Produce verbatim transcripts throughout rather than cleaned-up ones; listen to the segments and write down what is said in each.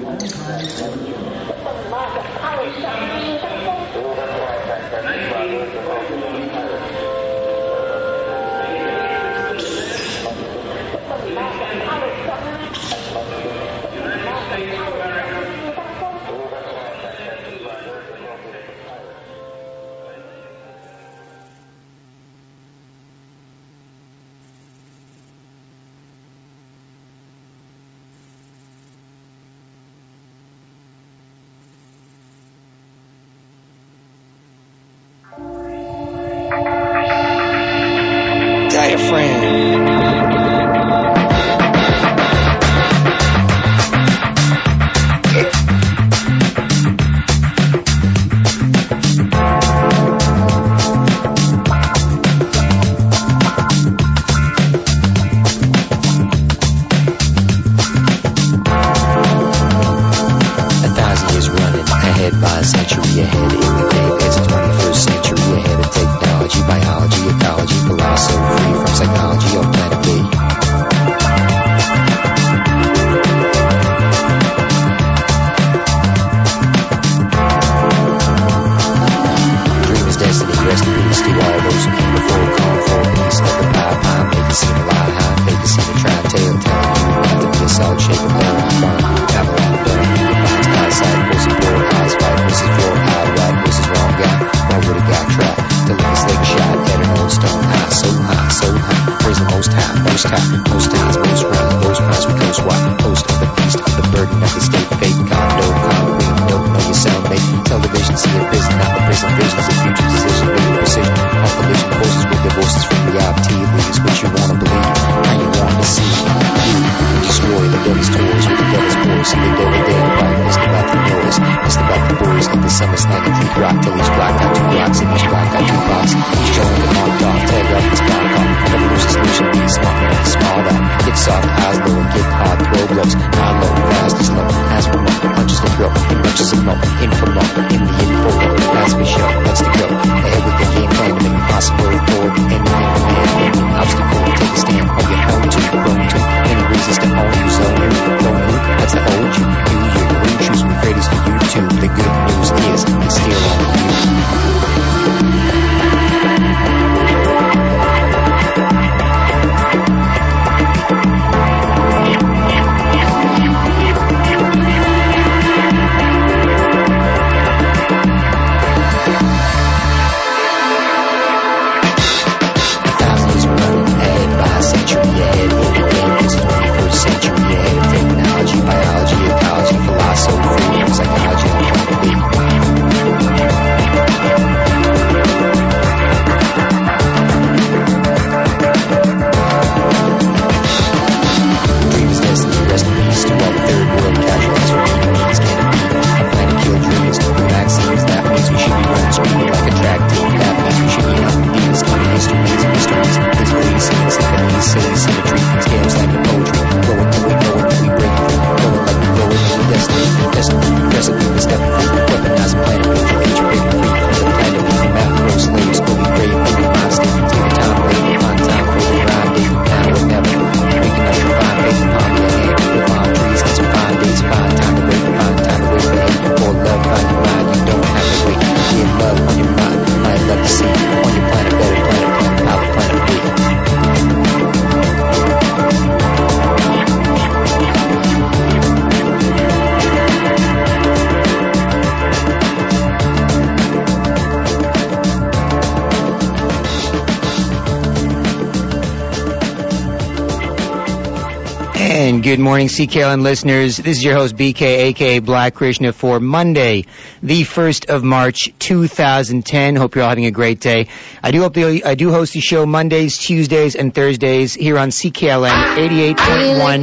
Good morning, C K L N listeners. This is your host, B K, a k a. Black Krishna, for Monday, the first of March, two thousand ten. Hope you're all having a great day. I do hope the, I do host the show Mondays, Tuesdays, and Thursdays here on C K L N eighty-eight point one,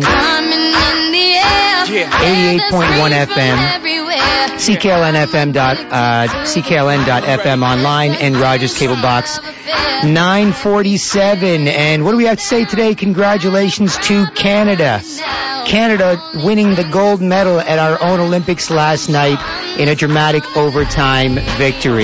eighty-eight point one F M, C K L N F M dot, uh, C K L N dot F M online, and Rogers Cable Box nine forty-seven. And what do we have to say today? Congratulations to Canada. Canada winning the gold medal at our own Olympics last night in a dramatic overtime victory.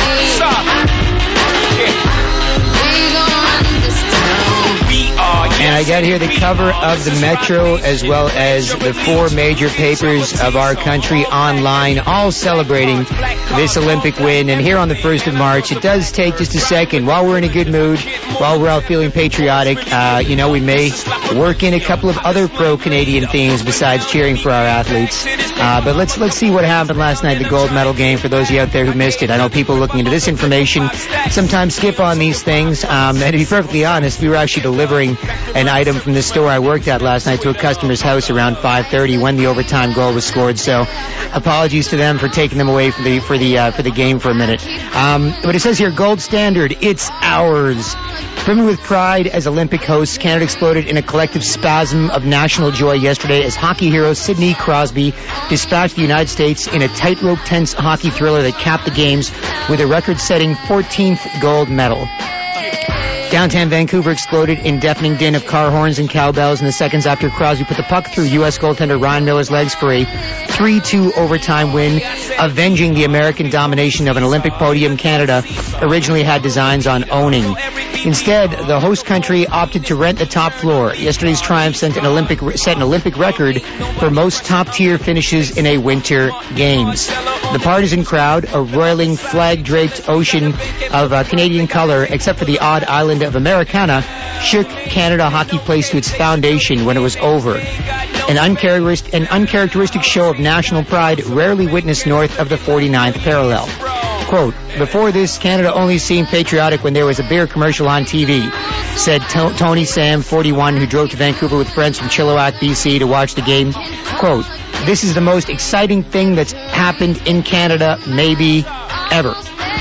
And I got here the cover of the Metro as well as the four major papers of our country online, all celebrating this Olympic win. And here on the first of March, it does take just a second. While we're in a good mood, while we're all feeling patriotic, uh, you know, we may work in a couple of other pro-Canadian themes besides cheering for our athletes. Uh, but let's let's see what happened last night, the gold medal game, for those of you out there who missed it. I know people looking into this information sometimes skip on these things. Um, and to be perfectly honest, we were actually delivering an item from the store I worked at last night to a customer's house around five thirty when the overtime goal was scored. So apologies to them for taking them away for the for the uh, for the game for a minute. Um, but it says here, gold standard, it's ours. Brimming with pride as Olympic hosts, Canada exploded in a collective spasm of national joy yesterday as hockey hero Sidney Crosby dispatched the United States in a tightrope tense hockey thriller that capped the games with a record-setting fourteenth gold medal. Downtown Vancouver exploded in deafening din of car horns and cowbells in the seconds after Crosby put the puck through U S goaltender Ryan Miller's legs for a three two overtime win, avenging the American domination of an Olympic podium Canada originally had designs on owning. Instead, the host country opted to rent the top floor. Yesterday's triumph set an Olympic, set an Olympic record for most top-tier finishes in a Winter Games. The partisan crowd, a roiling, flag-draped ocean of uh, Canadian color, except for the odd island of Americana, shook Canada Hockey Place to its foundation when it was over. An uncharacteristic, an uncharacteristic show of national pride rarely witnessed north of the forty-ninth parallel. Quote, before this, Canada only seemed patriotic when there was a beer commercial on T V, said to- Tony Sam, forty-one, who drove to Vancouver with friends from Chilliwack, B C to watch the game. Quote, this is the most exciting thing that's happened in Canada, maybe ever.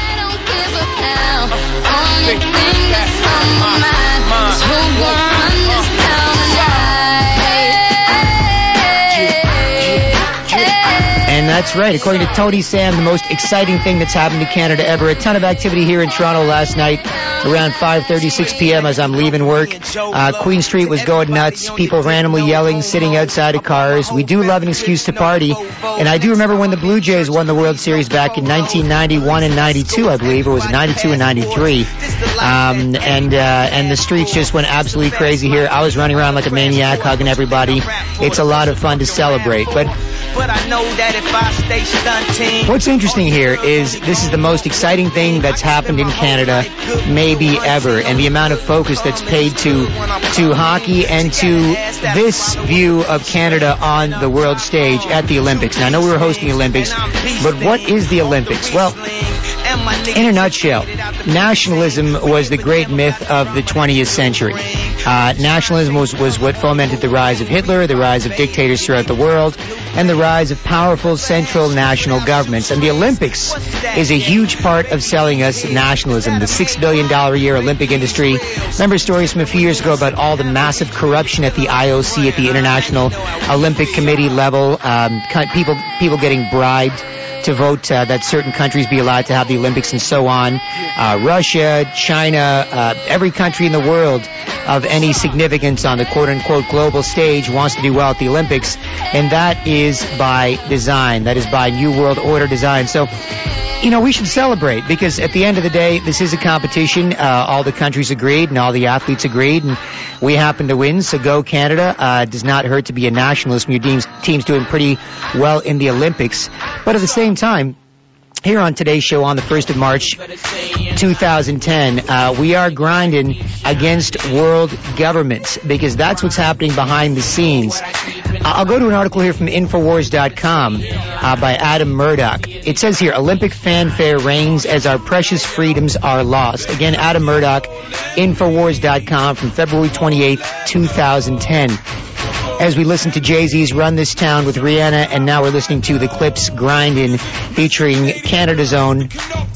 And that's right. According to Tony Sam, the most exciting thing that's happened to Canada ever. A ton of activity here in Toronto last night around five thirty-six p.m. as I'm leaving work. Uh, Queen Street was going nuts. People randomly yelling, sitting outside of cars. We do love an excuse to party. And I do remember when the Blue Jays won the World Series back in nineteen ninety-one and ninety-two, I believe. It was ninety-two and ninety-three. Um, and, uh, and the streets just went absolutely crazy here. I was running around like a maniac, hugging everybody. It's a lot of fun to celebrate. But But I know that if I stay stunting. What's interesting here is this is the most exciting thing that's happened in Canada maybe ever, and the amount of focus that's paid to to hockey and to this view of Canada on the world stage at the Olympics. Now, I know we were hosting the Olympics, but what is the Olympics? Well, in a nutshell, nationalism was the great myth of the twentieth century. Uh, nationalism was, was what fomented the rise of Hitler, the rise of dictators throughout the world, and the rise of powerful central national governments. And the Olympics is a huge part of selling us nationalism. The six billion dollars a year Olympic industry. Remember stories from a few years ago about all the massive corruption at the I O C, at the International Olympic Committee level, um, people, people getting bribed to vote uh, that certain countries be allowed to have the Olympics and so on. Uh, Russia, China, uh, every country in the world of any significance on the quote-unquote global stage wants to do well at the Olympics, and that is by design. That is by New World Order design. So, you know, we should celebrate because at the end of the day, this is a competition. Uh, all the countries agreed and all the athletes agreed, and we happen to win. So go Canada. Uh, it does not hurt to be a nationalist when your team's, team's doing pretty well in the Olympics. But at the same time, here on today's show on the first of March, two thousand ten, uh, we are grinding against world governments because that's what's happening behind the scenes. I'll go to an article here from Infowars dot com uh, by Adam Murdoch. It says here, Olympic fanfare reigns as our precious freedoms are lost. Again, Adam Murdoch, Infowars dot com from February twenty-eighth, two thousand ten. As we listen to Jay-Z's Run This Town with Rihanna, and now we're listening to the Clips Grindin' featuring Canada's own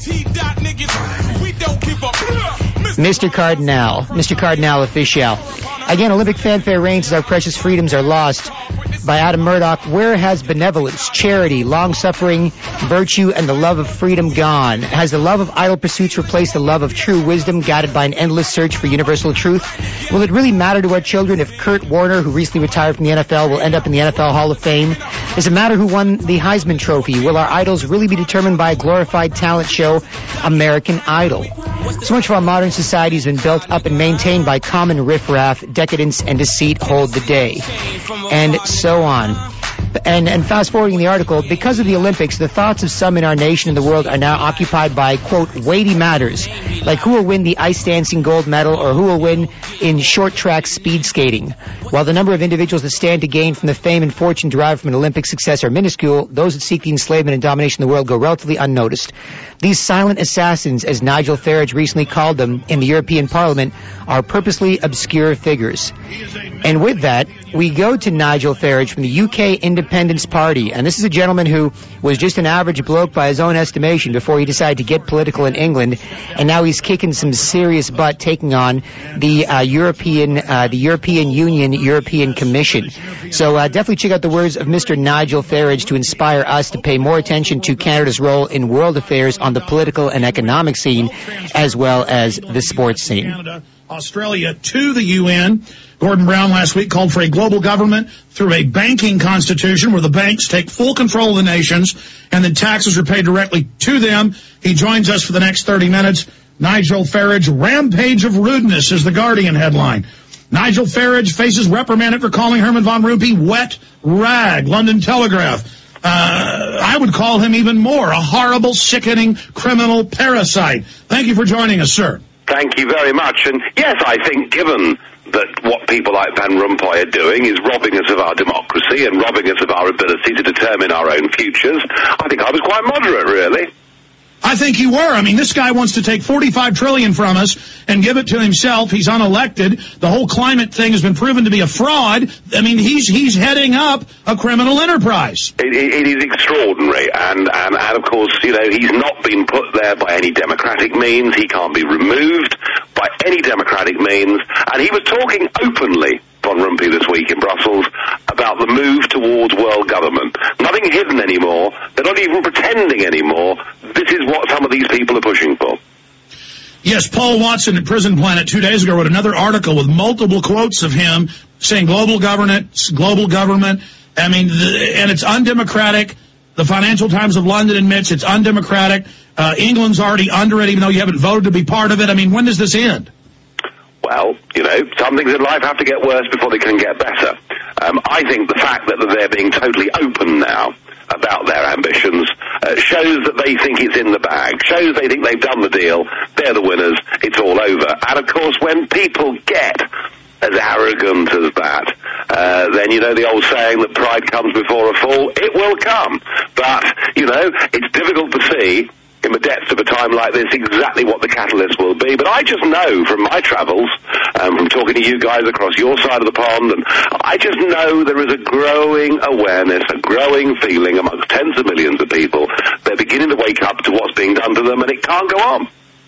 Mister Cardinal, Mister Cardinal Official. Again, Olympic fanfare reigns as our precious freedoms are lost. By Adam Murdoch. Where has benevolence, charity, long-suffering, virtue, and the love of freedom gone? Has the love of idle pursuits replaced the love of true wisdom, guided by an endless search for universal truth? Will it really matter to our children if Kurt Warner, who recently retired from the N F L, will end up in the N F L Hall of Fame? Does it matter who won the Heisman Trophy? Will our idols really be determined by a glorified talent show, American Idol? So much of our modern society has been built up and maintained by common riffraff, decadence, and deceit hold the day. And so on. And, and fast forwarding the article, because of the Olympics, the thoughts of some in our nation and the world are now occupied by, quote, weighty matters, like who will win the ice dancing gold medal or who will win in short track speed skating. While the number of individuals that stand to gain from the fame and fortune derived from an Olympic success are minuscule, those that seek the enslavement and domination of the world go relatively unnoticed. These silent assassins, as Nigel Farage recently called them in the European Parliament, are purposely obscure figures. And with that, we go to Nigel Farage from the U K Independence Party. And this is a gentleman who was just an average bloke by his own estimation before he decided to get political in England. And now he's kicking some serious butt, taking on the uh, European uh, the European Union, European Commission. So uh, definitely check out the words of Mister Nigel Farage to inspire us to pay more attention to Canada's role in world affairs on the political and economic scene, as well as the sports scene. Canada, Australia to the U N. Gordon Brown last week called for a global government through a banking constitution where the banks take full control of the nations and then taxes are paid directly to them. He joins us for the next thirty minutes. Nigel Farage, rampage of rudeness is the Guardian headline. Nigel Farage faces reprimanded for calling Herman Van Rompuy wet rag. London Telegraph. Uh, I would call him even more, a horrible, sickening, criminal parasite. Thank you for joining us, sir. Thank you very much. And yes, I think given that what people like Van Rompuy are doing is robbing us of our democracy and robbing us of our ability to determine our own futures, I think I was quite moderate, really. I think you were. I mean, this guy wants to take forty-five trillion dollars from us and give it to himself. He's unelected. The whole climate thing has been proven to be a fraud. I mean, he's he's heading up a criminal enterprise. It, it, it is extraordinary. And, and, and, of course, you know, he's not been put there by any democratic means. He can't be removed by any democratic means. And he was talking openly, Van Rompuy, this week in Brussels, about the move towards world government. Nothing hidden anymore. They're not even pretending anymore. This is what some of these people are pushing for. Yes, Paul Watson at Prison Planet two days ago wrote another article with multiple quotes of him saying global governance, global government. I mean, the, and it's undemocratic. The Financial Times of London admits it's undemocratic. Uh, England's already under it, even though you haven't voted to be part of it. I mean, when does this end? Well, you know, some things in life have to get worse before they can get better. Um, I think the fact that they're being totally open now about their ambitions uh, shows that they think it's in the bag, shows they think they've done the deal, they're the winners, it's all over. And, of course, when people get as arrogant as that, uh, then, you know, the old saying that pride comes before a fall, it will come. But, you know, it's difficult to see in the depths of a time like this exactly what the catalyst will be. But I just know from my travels, um, from talking to you guys across your side of the pond, and I just know there is a growing awareness, a growing feeling amongst tens of millions of people. They're beginning to wake up to what's being done to them, and it can't go on.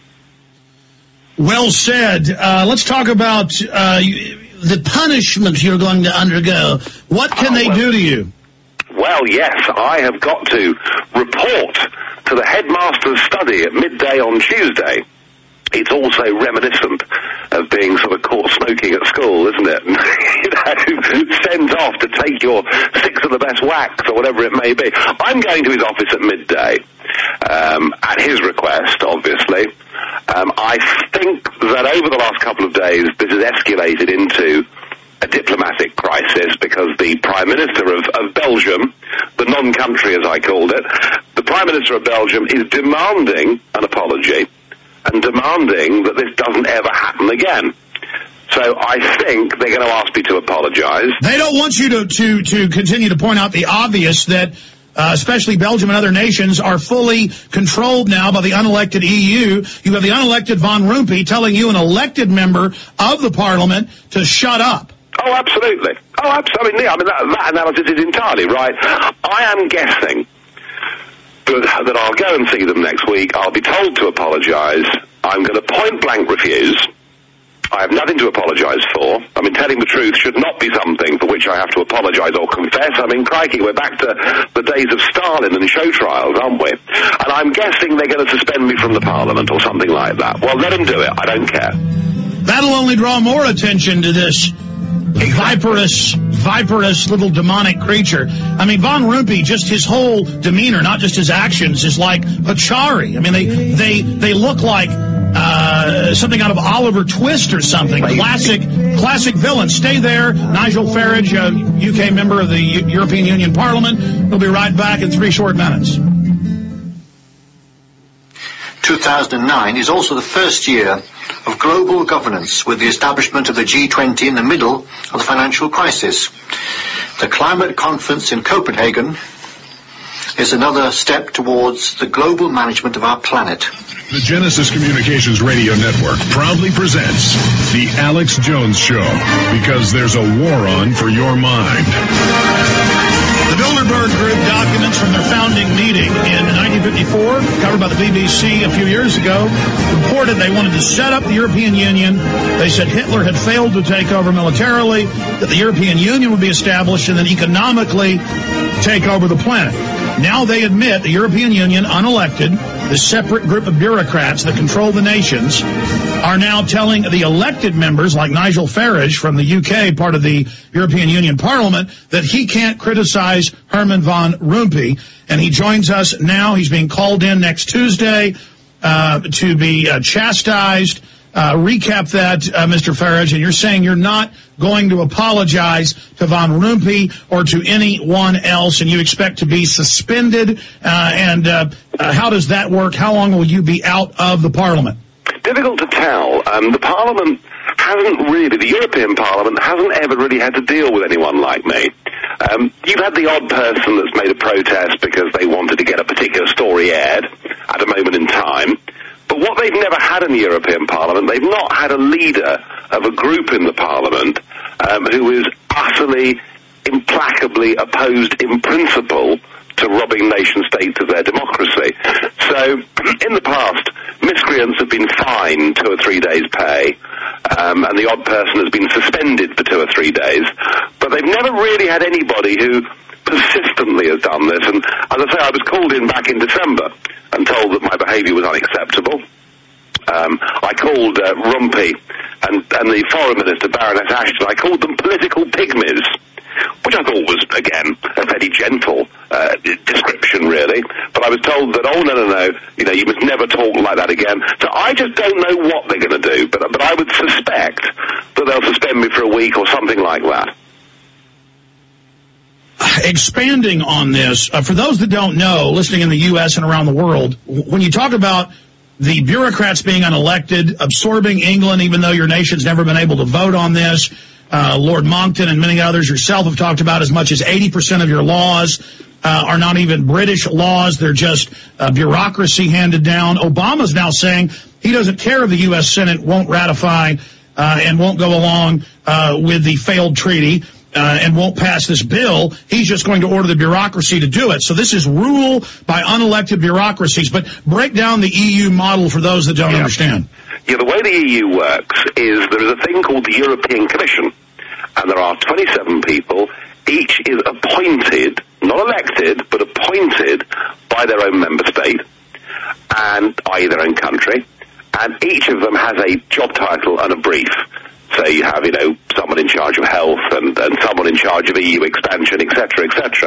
Well said. Uh, let's talk about uh, the punishment you're going to undergo. What can oh, they well, do to you? Well, yes, I have got to report to the headmaster's study at midday on Tuesday. It's also reminiscent of being sort of caught smoking at school, isn't it? You know, sent off to take your six of the best wax or whatever it may be. I'm going to his office at midday, um, at his request, obviously. Um, I think that over the last couple of days, this has escalated into a diplomatic crisis because the Prime Minister of, of Belgium, the non-country as I called it, the Prime Minister of Belgium is demanding an apology and demanding that this doesn't ever happen again. So I think they're going to ask me to apologize. They don't want you to, to, to continue to point out the obvious that Uh, especially Belgium and other nations, are fully controlled now by the unelected E U. You have the unelected Van Rompuy telling you, an elected member of the parliament, to shut up. Oh, absolutely. Oh, absolutely. I mean, that, that analysis is entirely right. I am guessing that, that I'll go and see them next week. I'll be told to apologise. I'm going to point blank refuse. I have nothing to apologise for. I mean, telling the truth should not be something for which I have to apologise or confess. I mean, crikey, we're back to the days of Stalin and show trials, aren't we? And I'm guessing they're going to suspend me from the Parliament or something like that. Well, let them do it. I don't care. That'll only draw more attention to this viperous, viperous little demonic creature. I mean, Van Rompuy, just his whole demeanor, not just his actions, is like Pachari. I mean, they, they, they look like uh, something out of Oliver Twist or something. Classic, classic villain. Stay there. Nigel Farage, a U K member of the U- European Union Parliament. We'll be right back in three short minutes. two thousand nine is also the first year of global governance, with the establishment of the G twenty in the middle of the financial crisis. The climate conference in Copenhagen is another step towards the global management of our planet. The Genesis Communications Radio Network proudly presents The Alex Jones Show, because there's a war on for your mind. The Bilderberg Group documents from their founding meeting in nineteen fifty-four, covered by the B B C a few years ago, reported they wanted to set up the European Union. They said Hitler had failed to take over militarily, that the European Union would be established, and then economically take over the planet. Now they admit the European Union, unelected, the separate group of bureaucrats that control the nations, are now telling the elected members, like Nigel Farage from the U K, part of the European Union Parliament, that he can't criticize Herman van Rompuy. And he joins us now. He's being called in next Tuesday uh, to be uh, chastised. Uh, recap that, uh, Mister Farage, and you're saying you're not going to apologize to Van Rompuy or to anyone else, and you expect to be suspended. Uh, and uh, uh, how does that work? How long will you be out of the Parliament? Difficult to tell. Um, the Parliament hasn't really, the European Parliament hasn't ever really had to deal with anyone like me. Um, you've had the odd person that's made a protest because they wanted to get a particular story aired at a moment in time. But what they've never had in the European Parliament, they've not had a leader of a group in the Parliament um, who is utterly, implacably opposed in principle to robbing nation-states of their democracy. So, in the past, miscreants have been fined two or three days' pay, um, and the odd person has been suspended for two or three days, but they've never really had anybody who persistently has done this. And as I say, I was called in back in December and told that my behaviour was unacceptable. Um, I called uh, Rompuy and, and the Foreign Minister, Baroness Ashton, I called them political pygmies, which I thought was, again, a very gentle uh, description, really. But I was told that, oh, no, no, no, you know, you must never talk like that again. So I just don't know what they're going to do, but, but I would suspect that they'll suspend me for a week or something like that. Expanding on this, uh, for those that don't know, listening in the U S and around the world, when you talk about the bureaucrats being unelected, absorbing England, even though your nation's never been able to vote on this, uh, Lord Monckton and many others, yourself, have talked about as much as eighty percent of your laws uh, are not even British laws. They're just uh, bureaucracy handed down. Obama's now saying he doesn't care if the U S Senate won't ratify uh, and won't go along uh, with the failed treaty. Uh, and won't pass this bill. He's just going to order the bureaucracy to do it. So this is rule by unelected bureaucracies. But break down the E U model for those that don't yeah. understand. Yeah, the way the E U works is there is a thing called the European Commission, and there are twenty-seven people. Each is appointed, not elected, but appointed by their own member state, and that is their own country, and each of them has a job title and a brief. So you have, you know, someone in charge of health and, and someone in charge of E U expansion, et cetera, et cetera.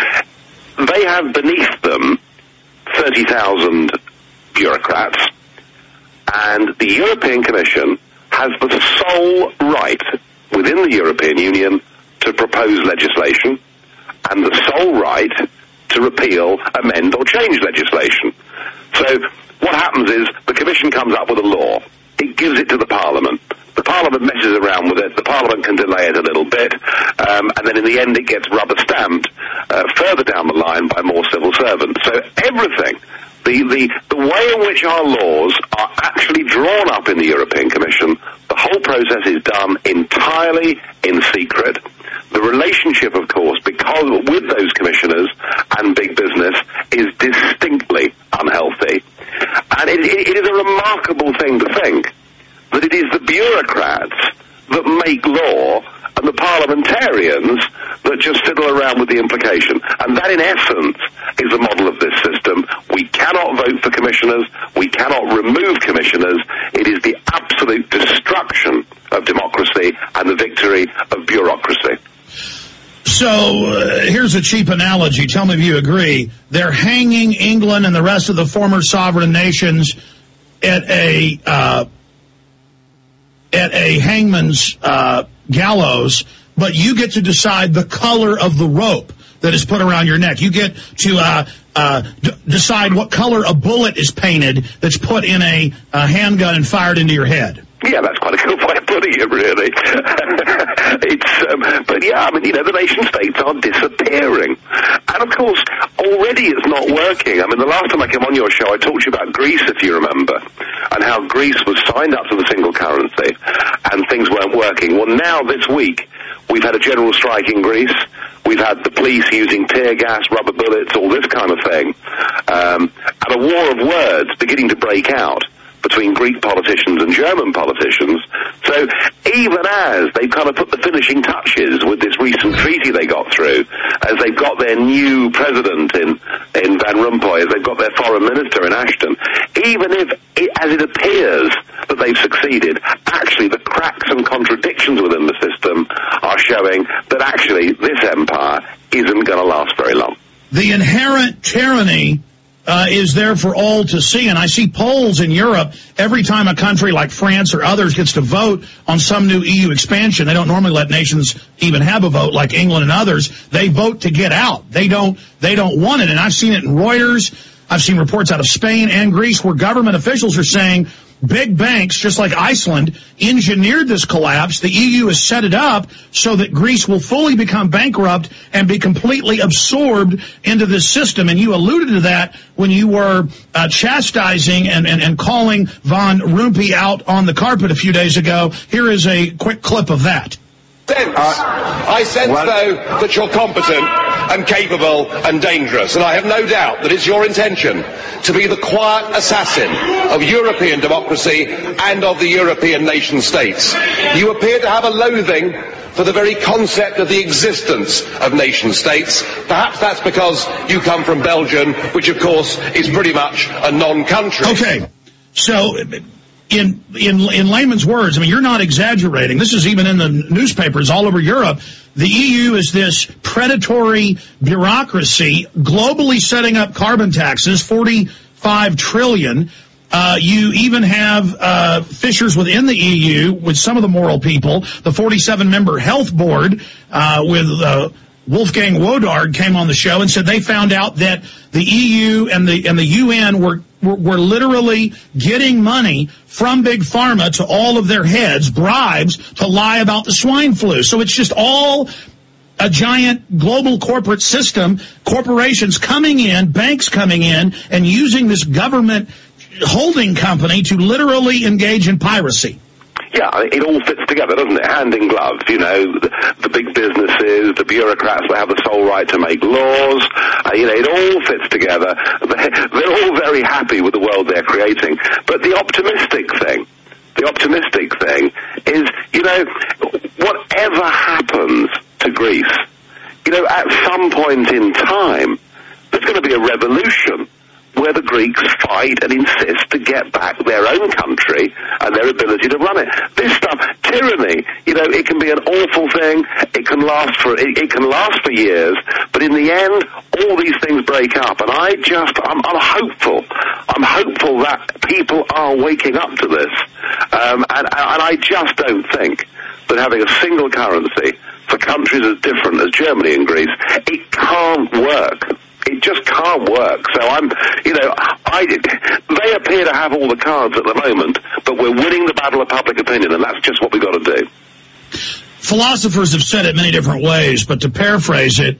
They have beneath them thirty thousand bureaucrats, and the European Commission has the sole right within the European Union to propose legislation and the sole right to repeal, amend or change legislation. So what happens is the Commission comes up with a law. It gives it to the Parliament. The Parliament messes around with it. The Parliament can delay it a little bit, um, and then in the end it gets rubber stamped uh, further down the line by more civil servants. So everything, the, the, the way in which our laws are actually drawn up in the European Commission, the whole process is done entirely in secret. The relationship, of course, because with those commissioners and big business, is distinctly unhealthy. And it, it, it is a remarkable thing to think that it is the bureaucrats that make law and the parliamentarians that just fiddle around with the implication. And that, in essence, is the model of this system. We cannot vote for commissioners. We cannot remove commissioners. It is the absolute destruction of democracy and the victory of bureaucracy. So uh, here's a cheap analogy. Tell me if you agree. They're hanging England and the rest of the former sovereign nations at a uh, at a hangman's uh, gallows, but you get to decide the color of the rope that is put around your neck. You get to uh, uh, d- decide what color a bullet is painted that's put in a, a handgun and fired into your head. Yeah, that's quite a good way of putting it, really. it's, um, but yeah, I mean, you know, the nation states are disappearing. And of course, already it's not working. I mean, the last time I came on your show, I talked to you about Greece, if you remember, and how Greece was signed up to the single currency, and things weren't working. Well, now, this week, we've had a general strike in Greece. We've had the police using tear gas, rubber bullets, all this kind of thing. Um, and a war of words beginning to break out between Greek politicians and German politicians. So even as they've kind of put the finishing touches with this recent treaty they got through, as they've got their new president in, in Van Rompuy, as they've got their foreign minister in Ashton, even if, it, as it appears that they've succeeded, actually the cracks and contradictions within the system are showing that actually this empire isn't going to last very long. The inherent tyranny Uh, is there for all to see. And I see polls in Europe every time a country like France or others gets to vote on some new E U expansion. They don't normally let nations even have a vote like England and others. They vote to get out. They don't, they don't want it. And I've seen it in Reuters. I've seen reports out of Spain and Greece where government officials are saying big banks, just like Iceland, engineered this collapse. The E U has set it up so that Greece will fully become bankrupt and be completely absorbed into this system. And you alluded to that when you were uh, chastising and, and, and calling Van Rompuy out on the carpet a few days ago. Here is a quick clip of that. Sense. Uh, I sense, well, though, that you're competent and capable and dangerous, and I have no doubt that it's your intention to be the quiet assassin of European democracy and of the European nation states. You appear to have a loathing for the very concept of the existence of nation states. Perhaps that's because you come from Belgium, which, of course, is pretty much a non-country. Okay, so In, in in layman's words, I mean, you're not exaggerating. This is even in the newspapers all over Europe. The E U is this predatory bureaucracy globally setting up carbon taxes, forty-five trillion. Uh, you even have uh, fissures within the E U with some of the moral people. The forty-seven member health board uh, with uh, Wolfgang Wodarg came on the show and said they found out that the E U and the and the U N were We're, we're literally getting money from Big Pharma to all of their heads, bribes, to lie about the swine flu. So it's just all a giant global corporate system, corporations coming in, banks coming in, and using this government holding company to literally engage in piracy. Yeah, it all fits together, doesn't it? Hand in glove. You know, the, the big businesses, the bureaucrats that have the sole right to make laws. Uh, you know, it all fits together. They're, they're all very happy with the world they're creating. But the optimistic thing, the optimistic thing is, you know, whatever happens to Greece, you know, at some point in time, there's going to be a revolution where the Greeks fight and insist to get back their own country and their ability to run it. This stuff, tyranny, you know, it can be an awful thing. It can last for it, it can last for years, but in the end, all these things break up. And I just, I'm, I'm hopeful. I'm hopeful that people are waking up to this, um, and, and I just don't think that having a single currency for countries as different as Germany and Greece, it can't work. It just can't work. So I'm, you know, I, they appear to have all the cards at the moment, but we're winning the battle of public opinion, and that's just what we've got to do. Philosophers have said it many different ways, but to paraphrase it,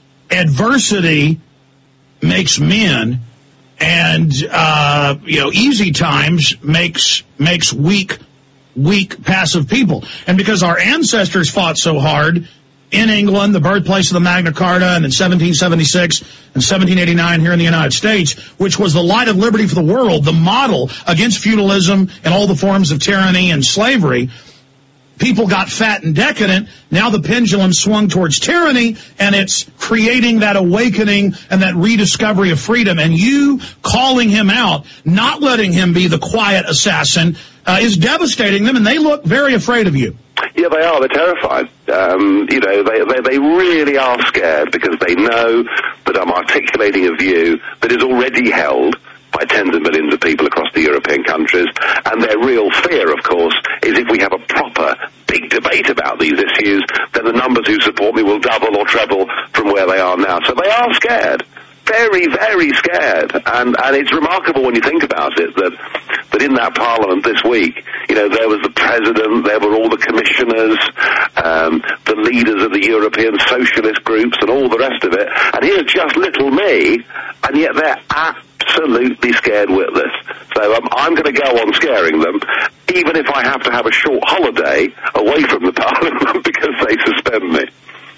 adversity makes men, and, uh, you know, easy times makes, makes weak, weak, passive people. And because our ancestors fought so hard in England, the birthplace of the Magna Carta, and in seventeen seventy-six and seventeen eighty-nine here in the United States, which was the light of liberty for the world, the model against feudalism and all the forms of tyranny and slavery, people got fat and decadent. Now the pendulum swung towards tyranny, and it's creating that awakening and that rediscovery of freedom. And you calling him out, not letting him be the quiet assassin, uh, is devastating them, and they look very afraid of you. Yeah, they are. They're terrified. Um, you know, they, they they really are scared because they know that I'm articulating a view that is already held by tens of millions of people across the European countries. And their real fear, of course, is if we have a proper big debate about these issues, then the numbers who support me will double or treble from where they are now. So they are scared. Very, very scared. And, and it's remarkable when you think about it that, that in that parliament this week, you know, there was the president, there were all the commissioners, um, the leaders of the European socialist groups and all the rest of it. And here's just little me, and yet they're absolutely scared witless. So um, I'm going to go on scaring them, even if I have to have a short holiday away from the parliament because they suspend me.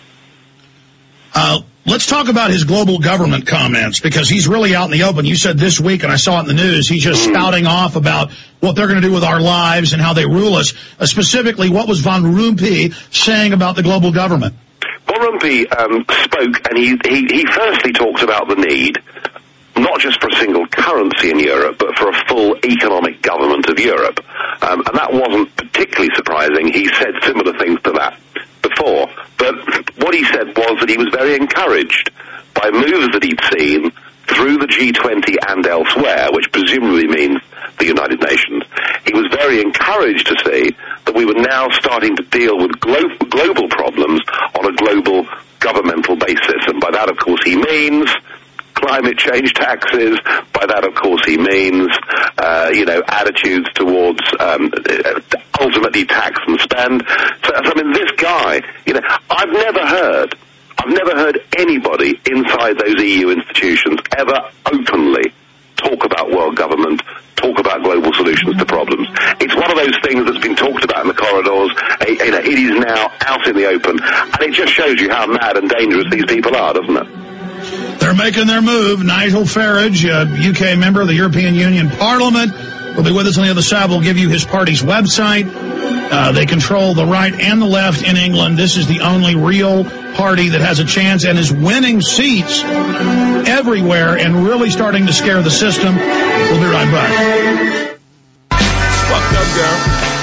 Uh, let's talk about his global government comments, because he's really out in the open. You said this week, and I saw it in the news, he's just mm. spouting off about what they're going to do with our lives and how they rule us. Uh, specifically, what was Van Rompuy saying about the global government? Van Rompuy um, spoke, and he, he, he firstly talked about the need, not just for a single currency in Europe, but for a full economic government of Europe. Um, and that wasn't particularly surprising. He said similar things to that before. But what he said was that he was very encouraged by moves that he'd seen through the G twenty and elsewhere, which presumably means the United Nations. He was very encouraged to see that we were now starting to deal with glo- global problems on a global governmental basis. And by that, of course, he means climate change taxes. By that, of course, he means, uh, you know, attitudes towards um, ultimately tax and spend. So, I mean, this guy, you know, I've never heard, I've never heard anybody inside those E U institutions ever openly talk about world government, talk about global solutions to problems. It's one of those things that's been talked about in the corridors. You know, it is now out in the open, and it just shows you how mad and dangerous these people are, doesn't it? They're making their move. Nigel Farage, a U K member of the European Union Parliament, will be with us on the other side. We'll give you his party's website. Uh, they control the right and the left in England. This is the only real party that has a chance and is winning seats everywhere and really starting to scare the system. We'll be right back. Fucked up, girl.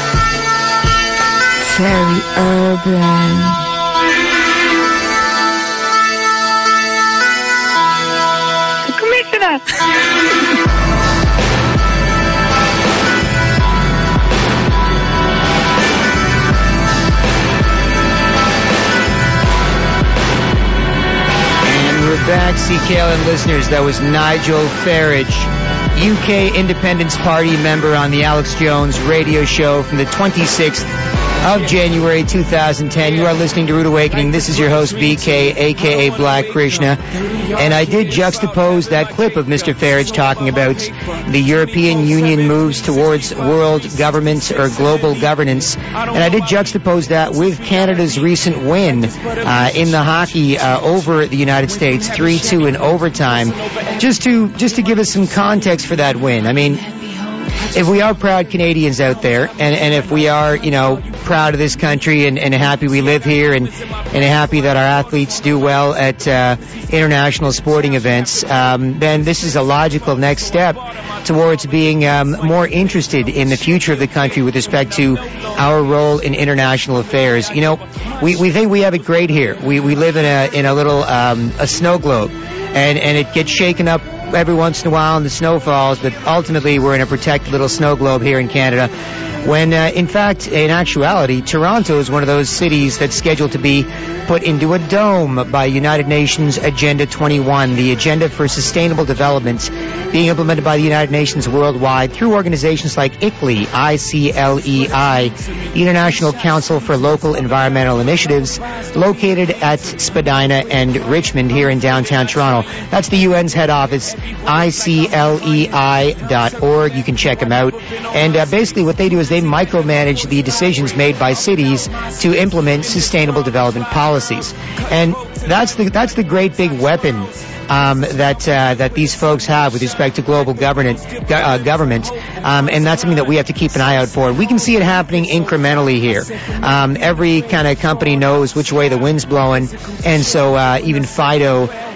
Very urban. And we're back, C K L N listeners. That was Nigel Farage, U K Independence Party member on the Alex Jones radio show from the twenty-sixth of January two thousand ten. You are listening to Rude Awakening. This is your host, B K, a k a. Black Krishna. And I did juxtapose that clip of Mister Farage talking about the European Union moves towards world government or global governance. And I did juxtapose that with Canada's recent win uh, in the hockey uh, over the United States, three two in overtime. Just to, just to give us some context for that win. I mean, if we are proud Canadians out there, and, and if we are, you know, proud of this country and, and happy we live here and, and happy that our athletes do well at uh, international sporting events, um, then this is a logical next step towards being um, more interested in the future of the country with respect to our role in international affairs. You know, we, we think we have it great here. We we live in a in a little um, a snow globe, and, and it gets shaken up every once in a while and the snow falls, but ultimately we're in a protected little snow globe here in Canada. When, uh, in fact, in actuality, Toronto is one of those cities that's scheduled to be put into a dome by United Nations Agenda twenty-one, the Agenda for Sustainable Development, being implemented by the United Nations worldwide through organizations like I C L E I, I C L E I, the International Council for Local Environmental Initiatives, located at Spadina and Richmond here in downtown Toronto. That's the U N's head office, I C L E I dot org. You can check them out. And uh, basically what they do is they micromanage the decisions made by cities to implement sustainable development policies. And that's the that's the great big weapon um, that uh, that these folks have with respect to global government, uh, government, um, and that's something that we have to keep an eye out for. We can see it happening incrementally here. Um, every kind of company knows which way the wind's blowing, and so uh, even Fido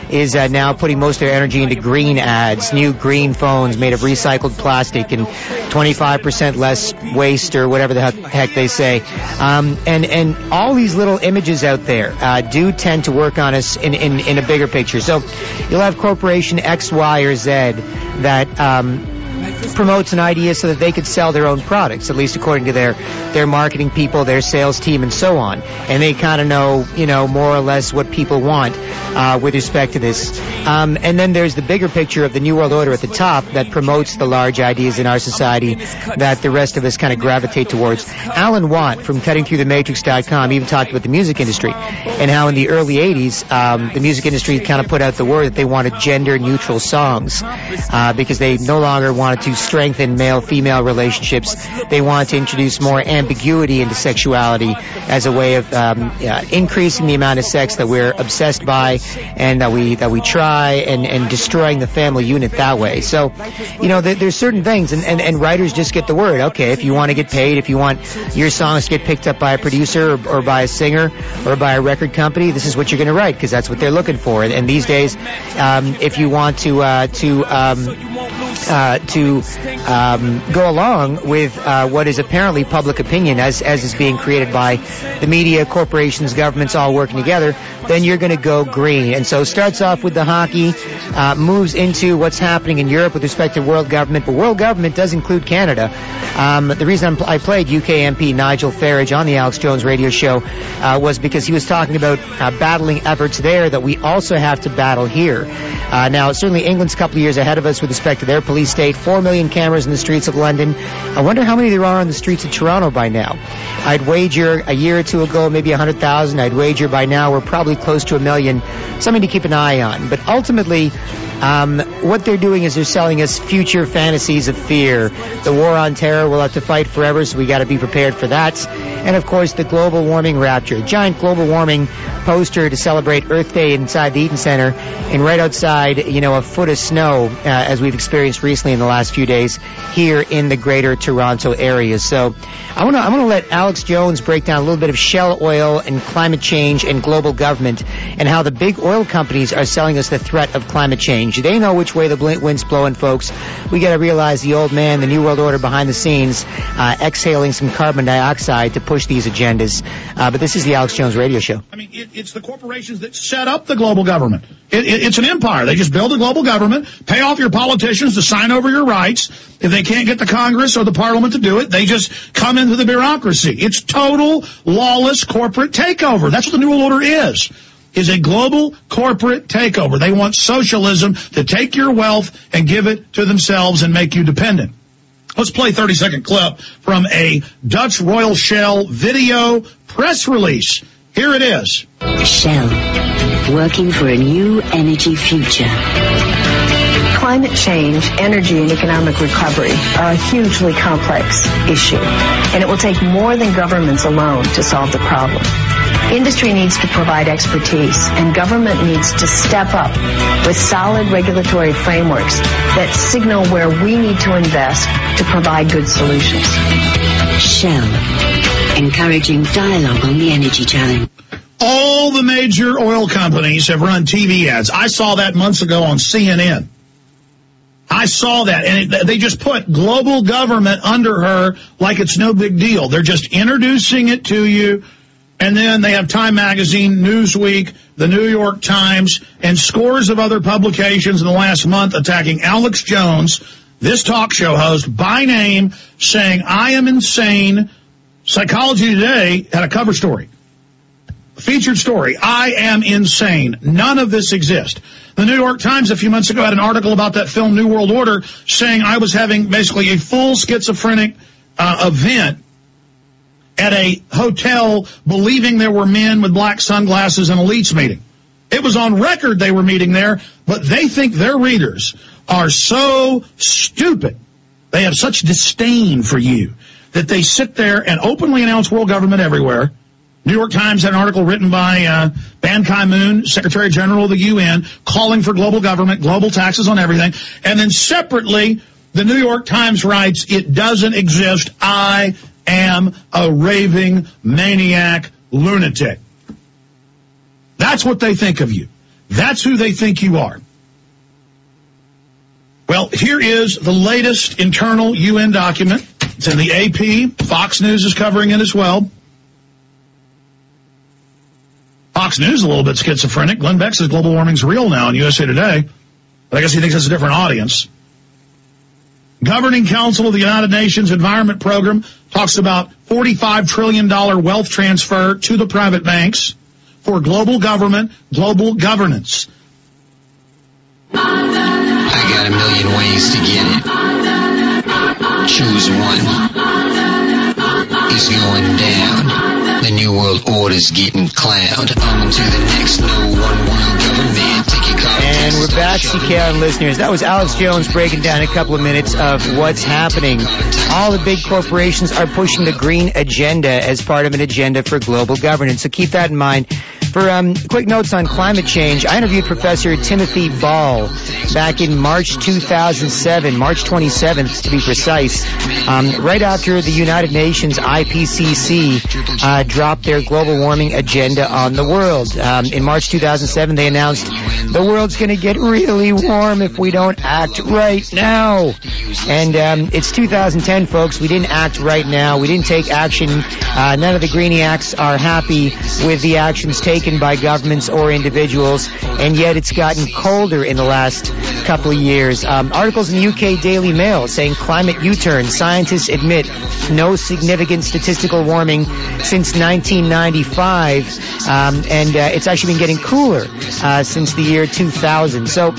is uh, now putting most of their energy into green ads, new green phones made of recycled plastic and twenty-five percent less waste or whatever the heck they say. Um, and, and all these little images out there uh, do tend to work on us in, in, in a bigger picture. So you'll have corporation X, Y, or Z that um, promotes an idea so that they could sell their own products, at least according to their, their marketing people, their sales team, and so on. And they kind of know, you know, more or less what people want uh, with respect to this. Um, and then there's the bigger picture of the New World Order at the top that promotes the large ideas in our society that the rest of us kind of gravitate towards. Alan Watt from cutting through the matrix dot com even talked about the music industry and how in the early eighties um, the music industry kind of put out the word that they wanted gender-neutral songs uh, because they no longer wanted to strengthen male-female relationships. They wanted to introduce more ambiguity into sexuality as a way of um, yeah, increasing the amount of sex that we're obsessed by and that we that we try and, and destroying the family unit that way. So, you know, there, there's certain things, and, and, and writers just get the word. Okay, if you want to get paid, if you want your songs to get picked up by a producer or, or by a singer or by a record company, this is what you're going to write because that's what they're looking for. And, and these days, um, if you want to uh, to um, uh, to um, go along with uh, what is apparently public opinion, as as is being created by the media, corporations, governments all working together, then you're going to go green. And so it starts off with the hockey, uh, moves into what's happening in Europe with respect to world government, but world government does include Canada. Um, the reason I'm, I played U K M P Nigel Farage on the Alex Jones radio show uh, was because he was talking about uh, battling efforts there that we also have to battle here. Uh, now, certainly England's a couple of years ahead of us with respect to their police state. Four million cameras in the streets of London. I wonder how many there are on the streets of Toronto by now. I'd wager a year or two ago, maybe one hundred thousand. I'd wager by now we're probably close to a million. Something to keep an eye on. But ultimately, um, what they're doing is they're selling us future fantasies of fear. The war on terror, we'll have to fight forever, so we got to be prepared for that. And, of course, the global warming rapture. A giant global warming poster to celebrate Earth Day inside the Eaton Center, and right outside, you know, a foot of snow, uh, as we've experienced recently in the last few days here in the greater Toronto area. So I want to I want to let Alex Jones break down a little bit of Shell Oil and climate change and global government and how the big oil companies are selling us the threat of climate change. They know which way the wind's blowing, folks. We got to realize the old man, the New World Order behind the scenes, uh, exhaling some carbon dioxide to push these agendas. Uh, but this is the Alex Jones Radio Show. I mean, it, it's the corporations that set up the global government. It, it, it's an empire. They just build a global government, pay off your politicians to sign over your rights. If they can't get the Congress or the Parliament to do it, they just come into the bureaucracy. It's total lawless corporate takeover. That's what the New World Order is. Is a global corporate takeover. They want socialism to take your wealth and give it to themselves and make you dependent. Let's play a thirty second clip from a Dutch Royal Shell video press release. Here it is. Shell, working for a new energy future. Climate change, energy, and economic recovery are a hugely complex issue, and it will take more than governments alone to solve the problem. Industry needs to provide expertise, and government needs to step up with solid regulatory frameworks that signal where we need to invest to provide good solutions. Shell, encouraging dialogue on the energy challenge. All the major oil companies have run T V ads. I saw that months ago on C N N. I saw that, and it, they just put global government under her like it's no big deal. They're just introducing it to you. And then they have Time Magazine, Newsweek, the New York Times, and scores of other publications in the last month attacking Alex Jones, this talk show host, by name, saying, I am insane. Psychology Today had a cover story, a featured story, I am insane. None of this exists. The New York Times a few months ago had an article about that film New World Order saying I was having basically a full schizophrenic uh, event at a hotel believing there were men with black sunglasses and elites meeting. It was on record they were meeting there, but they think their readers are so stupid. They have such disdain for you that they sit there and openly announce world government everywhere. New York Times had an article written by uh, Ban Ki-moon, Secretary General of the U N, calling for global government, global taxes on everything. And then separately, the New York Times writes, it doesn't exist. I am a raving maniac lunatic. That's what they think of you. That's who they think you are. Well, here is the latest internal U N document. It's in the A P. Fox News is covering it as well. Fox News is a little bit schizophrenic. Glenn Beck says global warming's real now in U S A Today. But I guess he thinks that's a different audience. Governing Council of the United Nations Environment Program talks about forty-five trillion dollars wealth transfer to the private banks for global government, global governance. I got a million ways to get it. Choose one. It's going down. The New World Order's getting clowned. On to the next. No one world government. Take your car. And we're back, C K L listeners. That was Alex Jones breaking down a couple of minutes of what's happening. All the big corporations are pushing the green agenda as part of an agenda for global governance. So keep that in mind. For um, quick notes on climate change, I interviewed Professor Timothy Ball back in March two thousand seven, March twenty-seventh to be precise, um, right after the United Nations I P C C uh, dropped their global warming agenda on the world. Um, in March two thousand seven, they announced the world's going to get really warm if we don't act right now. And um, it's two thousand ten, folks. We didn't act right now. We didn't take action. Uh, none of the Greeniacs are happy with the actions taken by governments or individuals, and yet it's gotten colder in the last couple of years. Um, articles in the U K Daily Mail saying climate U-turn. Scientists admit no significant statistical warming since nineteen ninety-five, um, and uh, it's actually been getting cooler uh, since the year two thousand. So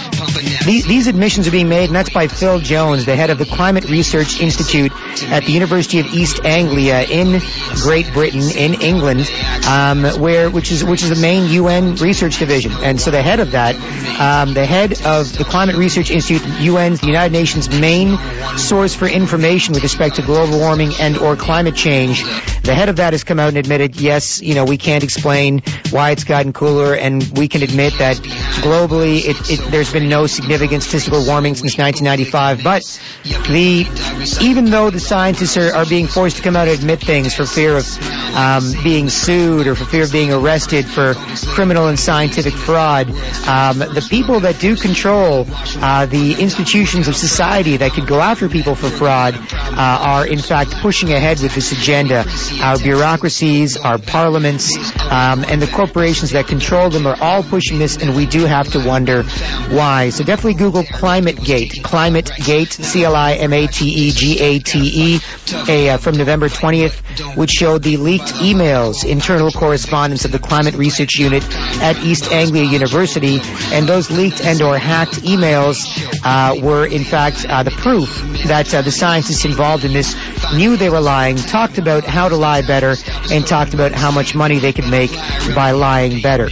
these, these admissions are being made, and that's by Phil Jones, the head of the Climate Research Institute at the University of East Anglia in Great Britain, in England, um, where which is which is the main U N research division. And so the head of that, um, the head of the Climate Research Institute, U N's, the United Nations' main source for information with respect to global warming and or climate change, the head of that has come out and admitted, yes, you know, we can't explain why it's gotten cooler, and we can admit that globally it, it, there's been no significant statistical warming since nineteen ninety-five. But the even though the scientists are, are being forced to come out and admit things for fear of um, being sued or for fear of being arrested for criminal and scientific fraud, um, the people that do control uh, the institutions of society that could go after people for fraud uh, are in fact pushing ahead with this agenda. Our bureaucracies, our parliaments, um, and the corporations that control them are all pushing this, and we do have to wonder why. So definitely Google ClimateGate. ClimateGate, C L I M A T E G A T E, a, uh, from November twentieth, which showed the leaked emails, internal correspondence of the Climate Research Unit at East Anglia University, and those leaked and or hacked emails uh, were in fact uh, the proof that uh, the scientists involved in this knew they were lying, talked about how to lie better, and talked about how much money they could make by lying better.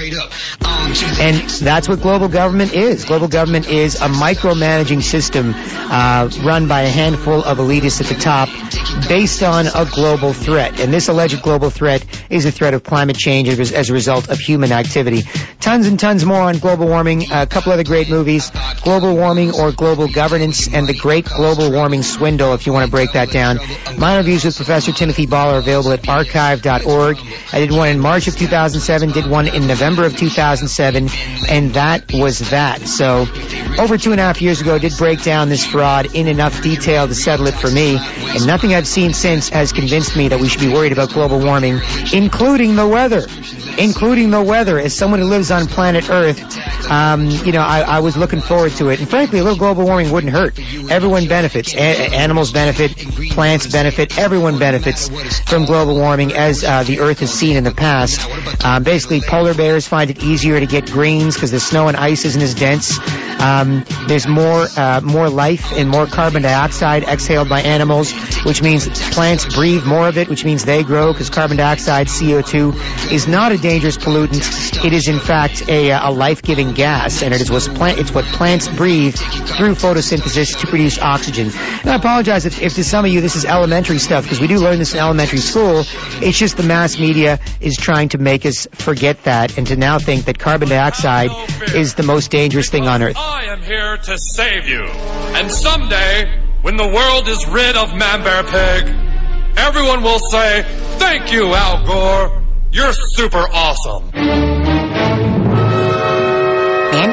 And that's what global government is. Global government is a micromanaging system uh, run by a handful of elitists at the top based on a global threat. And this alleged global threat is a threat of climate change as, as a result of human activity. Tons and tons more on global warming. A couple other great movies, Global Warming or Global Governance, and The Great Global Warming Swindle, if you want to break that down. My interviews with Professor Timothy Ball are available at archive dot org. I did one in March of two thousand seven, did one in November of two thousand seven, and that was that. So over two and a half years ago, did break down this fraud in enough detail to settle it for me, and nothing I've seen since has convinced me that we should be worried about global warming, including the weather. Including the weather. As someone who lives on planet Earth, um, you know, I, I was looking forward to it. And frankly, a little global warming wouldn't hurt. Everyone benefits. A- animals benefit. Plants benefit. Everyone benefits from global warming, as uh, the Earth has seen in the past. Um, basically, polar bears find it easier to get greens because the snow and ice isn't as dense. Um, there's more uh, more life and more carbon dioxide exhaled by animals, which means plants breathe more of it, which means they grow because carbon dioxide, C O two, is not a dangerous pollutant. It is, in fact, a, a life-giving gas, and it is what plant, it's what plants breathe through photosynthesis to produce oxygen. And I apologize if, if to some of you this is elementary stuff, because we do learn this in elementary school. It's just the mass media is trying to make us forget that and to now think that carbon dioxide is the most dangerous thing on Earth. I am here to save you. And someday, when the world is rid of Man Bear Pig, everyone will say, "Thank you, Al Gore. You're super awesome."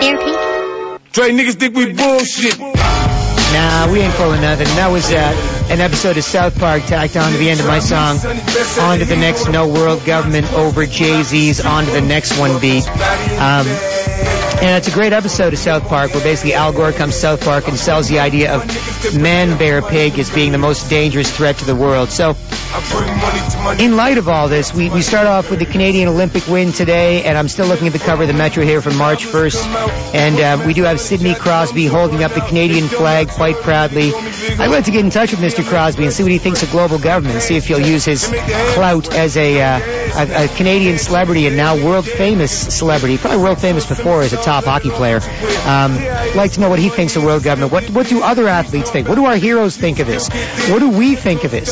Bear Pig? Dre, niggas think we bullshit. Nah, we ain't full of nothing. That was uh, an episode of South Park tacked on to the end of my song. On to the next No World Government over Jay-Z's On to the Next One beat. Um, and it's a great episode of South Park where basically Al Gore comes to South Park and sells the idea of man-bear-pig as being the most dangerous threat to the world. So, in light of all this, we, we start off with the Canadian Olympic win today, and I'm still looking at the cover of the Metro here from March first. And uh, we do have Sidney Crosby holding up the Canadian flag quite proudly. I'd like to get in touch with Mister Crosby and see what he thinks of global government, see if he'll use his clout as a, uh, a, a Canadian celebrity and now world-famous celebrity, probably world-famous before as a top hockey player. Um, I'd like to know what he thinks of world government. What, what do other athletes think? What do our heroes think of this? What do we think of this?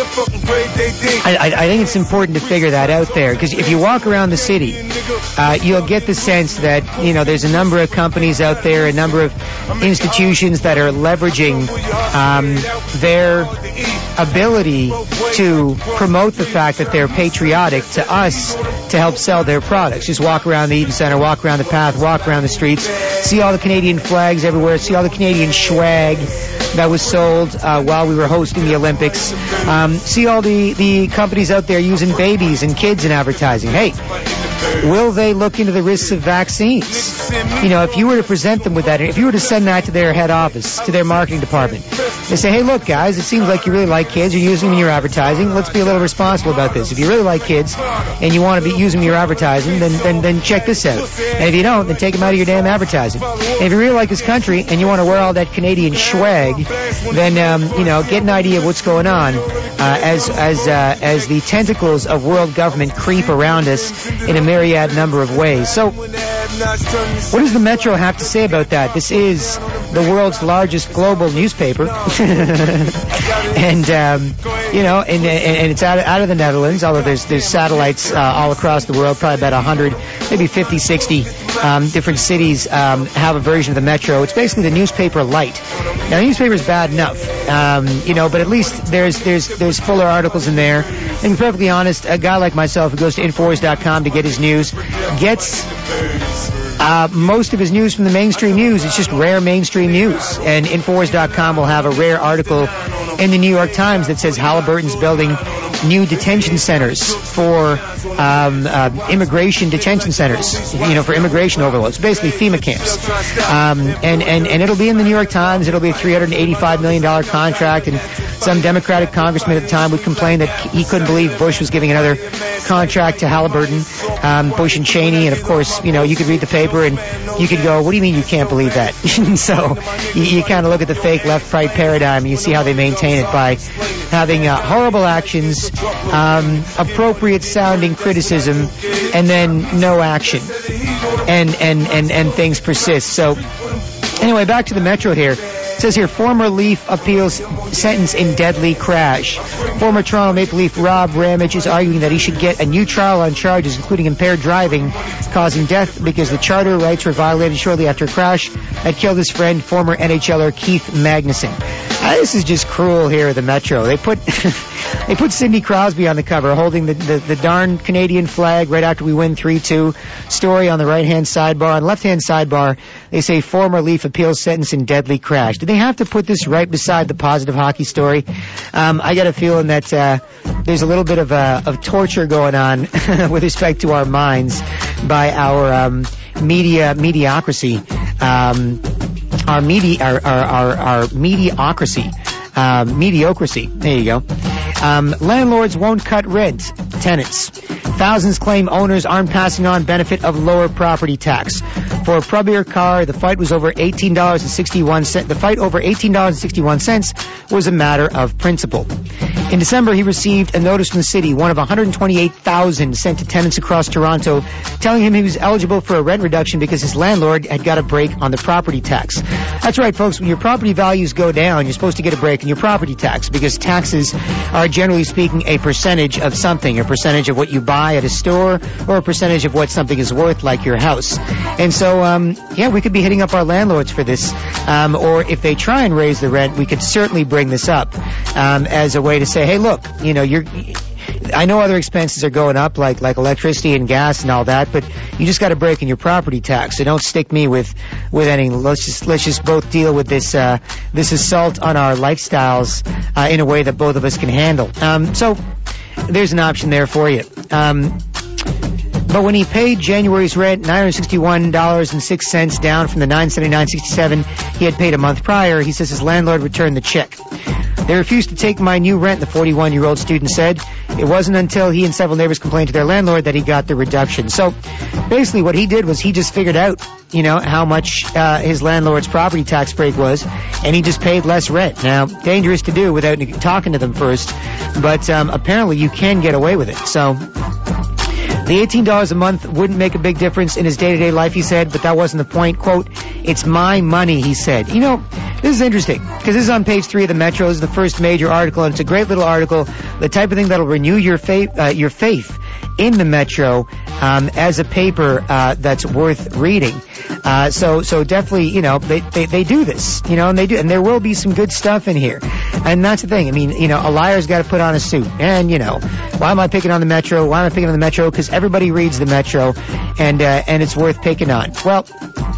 I, I, I think it's important to figure that out there, because if you walk around the city, uh, you'll get the sense that, you know, there's a number of companies out there, a number of institutions that are leveraging um, their ability to promote the fact that they're patriotic to us to help sell their products. Just walk around the Eaton Center, walk around the path, walk around the streets, see all the Canadian flags everywhere, see all the Canadian swag that was sold uh, while we were hosting the Olympics. Um, see all the, the companies out there using babies and kids in advertising. Hey, will they look into the risks of vaccines? You know, if you were to present them with that, if you were to send that to their head office, to their marketing department, they say, hey, look, guys, it seems like you really like kids. You're using them in your advertising. Let's be a little responsible about this. If you really like kids and you want to be using them in your advertising, then, then, then check this out. And if you don't, then take them out of your damn advertising. And if you really like this country and you want to wear all that Canadian swag, then, um, you know, get an idea of what's going on uh, as, as, uh, as the tentacles of world government creep around us in a myriad number of ways. So, what does the Metro have to say about that? This is the world's largest global newspaper. and, um, you know, and, and it's out of, out of the Netherlands, although there's, there's satellites uh, all across the world, probably about one hundred, maybe fifty, sixty um, different cities um, have a version of the Metro. It's basically the newspaper light. Now, the newspaper is bad enough, um, you know, but at least there's, there's, there's fuller articles in there. And to be perfectly honest, a guy like myself who goes to Infowars dot com to get his news gets Uh, most of his news from the mainstream news. It's just rare mainstream news. And Infowars dot com will have a rare article in the New York Times that says Halliburton's building new detention centers for um, uh, immigration detention centers, you know, for immigration overloads, basically FEMA camps. Um, and, and, and it'll be in the New York Times. It'll be a three hundred eighty-five million dollars contract, and some Democratic congressman at the time would complain that he couldn't believe Bush was giving another contract to Halliburton, um, Bush and Cheney, and of course, you know, you could read the paper and you could go, what do you mean you can't believe that? So you, you kind of look at the fake left-right paradigm and you see how they maintain it by having uh, horrible actions, um, appropriate-sounding criticism, and then no action. And, and, and, and things persist. So anyway, back to the Metro here. It says here, former Leaf appeals sentence in deadly crash. Former Toronto Maple Leaf Rob Ramage is arguing that he should get a new trial on charges including impaired driving causing death because the charter rights were violated shortly after a crash that killed his friend, former N H L er Keith Magnuson. Uh, this is just cruel here at the Metro. They put they put Sidney Crosby on the cover holding the, the, the darn Canadian flag right after we win three two. Story on the right-hand sidebar. On the left-hand sidebar, they say former Leaf appeals sentence in deadly crash. Do they have to put this right beside the positive hockey story? Um, I got a feeling that uh, there's a little bit of uh, of torture going on with respect to our minds by our um, media mediocrity, um, our media, our our our, our mediocrity, uh, mediocracy. There you go. Um, landlords won't cut rent. Tenants. Thousands claim owners aren't passing on benefit of lower property tax. For a Premier car, the fight was over eighteen dollars and sixty-one cents. The fight over eighteen dollars and sixty-one cents was a matter of principle. In December, he received a notice from the city, one of one hundred twenty-eight thousand sent to tenants across Toronto, telling him he was eligible for a rent reduction because his landlord had got a break on the property tax. That's right, folks. When your property values go down, you're supposed to get a break in your property tax because taxes are, generally speaking, a percentage of something, a percentage of what you buy at a store or a percentage of what something is worth, like your house. And so, um, yeah, we could be hitting up our landlords for this. Um, or if they try and raise the rent, we could certainly bring this up um, as a way to say, hey, look, you know, you're... I know other expenses are going up, like like electricity and gas and all that, but you just got to break in your property tax. So don't stick me with with anything. Let's just let's just both deal with this uh, this assault on our lifestyles uh, in a way that both of us can handle. Um, so there's an option there for you. Um, But when he paid January's rent, nine hundred sixty-one dollars and six cents, down from the nine hundred seventy-nine dollars and sixty-seven cents he had paid a month prior, he says his landlord returned the check. They refused to take my new rent, the forty-one-year-old student said. It wasn't until he and several neighbors complained to their landlord that he got the reduction. So basically what he did was he just figured out, you know, how much uh, his landlord's property tax break was, and he just paid less rent. Now, dangerous to do without talking to them first, but um, apparently you can get away with it. So the eighteen dollars a month wouldn't make a big difference in his day-to-day life, he said, but that wasn't the point. Quote, it's my money, he said. You know, this is interesting, because this is on page three of the Metro. This is the first major article, and it's a great little article, the type of thing that'll renew your faith, uh, your faith in the Metro um, as a paper uh, that's worth reading. Uh, so, so definitely, you know, they, they, they do this, you know, and they do, and there will be some good stuff in here. And that's the thing. I mean, you know, a liar's got to put on a suit. And, you know, why am I picking on the Metro? Why am I picking on the Metro? Because everybody reads the Metro, and, uh, and it's worth picking on. Well,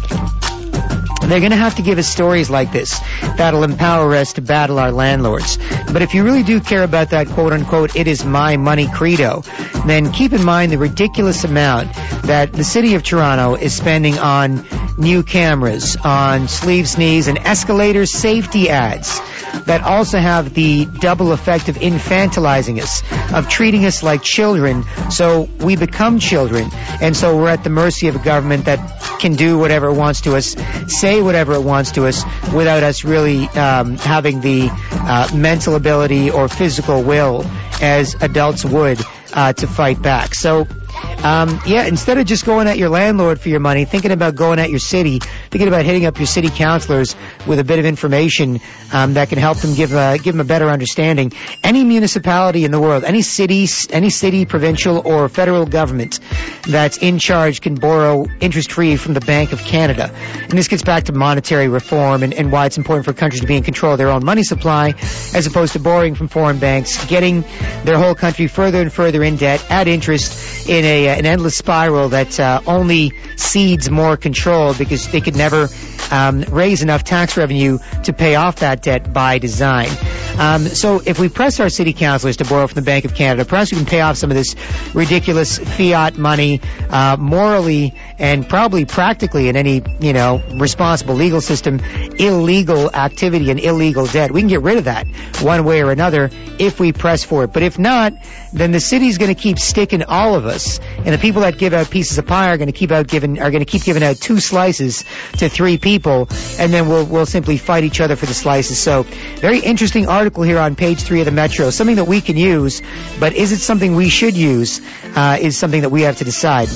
they're going to have to give us stories like this that'll empower us to battle our landlords. But if you really do care about that quote-unquote, it is my money credo, then keep in mind the ridiculous amount that the city of Toronto is spending on new cameras, on sleeves, knees, and escalator safety ads that also have the double effect of infantilizing us, of treating us like children, so we become children, and so we're at the mercy of a government that can do whatever it wants to us, say whatever it wants to us, without us really um, having the uh, mental ability or physical will as adults would uh, to fight back. So Um, yeah, instead of just going at your landlord for your money, thinking about going at your city, thinking about hitting up your city councilors with a bit of information um, that can help them give a, give them a better understanding. Any municipality in the world, any city, any city, provincial, or federal government that's in charge can borrow interest-free from the Bank of Canada. And this gets back to monetary reform and, and why it's important for countries to be in control of their own money supply as opposed to borrowing from foreign banks, getting their whole country further and further in debt at interest in a, an endless spiral that uh, only seeds more control because they could never um, raise enough tax revenue to pay off that debt by design. Um, so if we press our city councilors to borrow from the Bank of Canada, perhaps we can pay off some of this ridiculous fiat money uh, morally and probably practically in any, you know, responsible legal system, illegal activity and illegal debt. We can get rid of that one way or another if we press for it. But if not, then the city's going to keep sticking all of us, and the people that give out pieces of pie are going to keep out giving are going to keep giving out two slices to three people, and then we'll we'll simply fight each other for the slices. So, very interesting article here on page three of the Metro. Something that we can use, but is it something we should use? Uh, is something that we have to decide.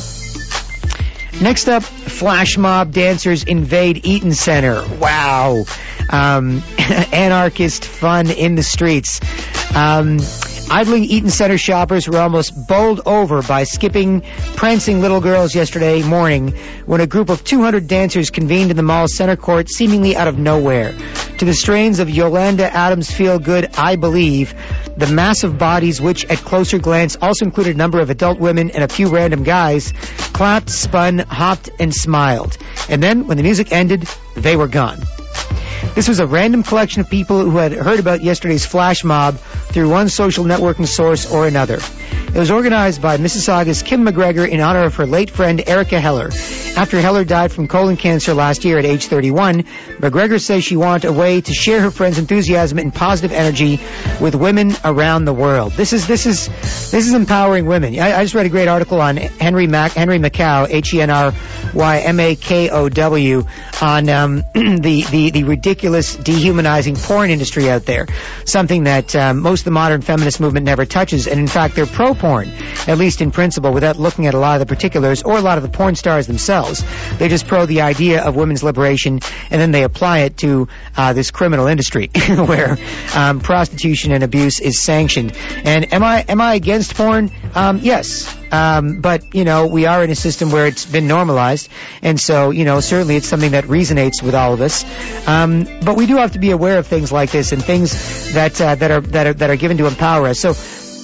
Next up, flash mob dancers invade Eaton Center. Wow. Um, anarchist fun in the streets. Um, idling Eaton Center shoppers were almost bowled over by skipping, prancing little girls yesterday morning when a group of two hundred dancers convened in the mall's center court seemingly out of nowhere. To the strains of Yolanda Adams' Feel Good, I Believe, the massive bodies, which at closer glance also included a number of adult women and a few random guys, clapped, spun, hopped, and smiled. And then, when the music ended, they were gone. This was a random collection of people who had heard about yesterday's flash mob through one social networking source or another. It was organized by Mississauga's Kim McGregor in honor of her late friend Erica Heller. After Heller died from colon cancer last year at age thirty-one, McGregor says she wanted a way to share her friend's enthusiasm and positive energy with women around the world. This is this is this is empowering women. I, I just read a great article on Henry Mac Henry Makow, H E N R Y M A K O W, on um, the the the ridiculous dehumanizing porn industry out there. Something that um, most of the modern feminist movement never touches, and in fact they're pro-porn, at least in principle, without looking at a lot of the particulars or a lot of the porn stars themselves. They're just pro the idea of women's liberation, and then they apply it to uh, this criminal industry where um, prostitution and abuse is sanctioned. And am I am I against porn? Um, yes. Um, but, you know, we are in a system where it's been normalized, and so, you know, certainly it's something that resonates with all of us. Um, but we do have to be aware of things like this and things that uh, that are that are that are given to empower us. So,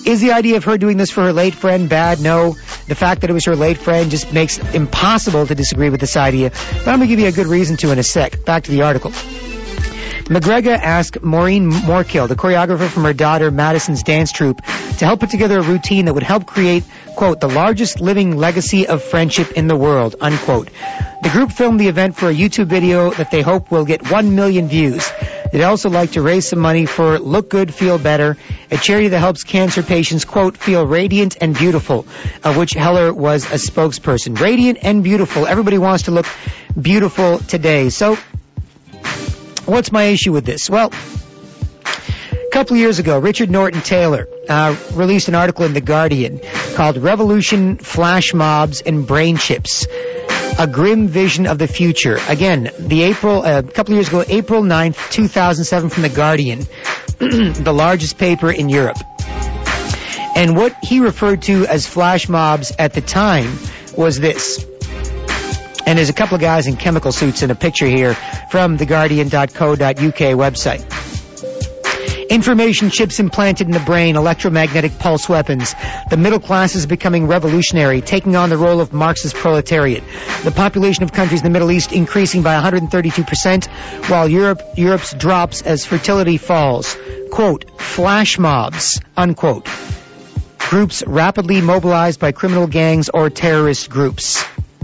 Is the idea of her doing this for her late friend bad? No. The fact that it was her late friend just makes it impossible to disagree with this idea. But I'm going to give you a good reason to in a sec. Back to the article. McGregor asked Maureen Morkill, the choreographer from her daughter Madison's dance troupe, to help put together a routine that would help create, quote, the largest living legacy of friendship in the world, unquote. The group filmed the event for a YouTube video that they hope will get one million views. They'd also like to raise some money for Look Good, Feel Better, a charity that helps cancer patients, quote, feel radiant and beautiful, of which Heller was a spokesperson. Radiant and beautiful. Everybody wants to look beautiful today. So, what's my issue with this? Well, a couple of years ago, Richard Norton Taylor uh, released an article in The Guardian called Revolution, Flash Mobs, and Brain Chips. A Grim Vision of the Future. Again, the April, uh, a couple of years ago, April ninth, two thousand seven from The Guardian, the largest paper in Europe. And what he referred to as flash mobs at the time was this. And there's a couple of guys in chemical suits in a picture here from the guardian dot co dot U K website. Information chips implanted in the brain, electromagnetic pulse weapons. The middle class is becoming revolutionary, taking on the role of Marxist proletariat. The population of countries in the Middle East increasing by one hundred thirty-two percent, while Europe Europe's drops as fertility falls. Quote, flash mobs, unquote. Groups rapidly mobilized by criminal gangs or terrorist groups.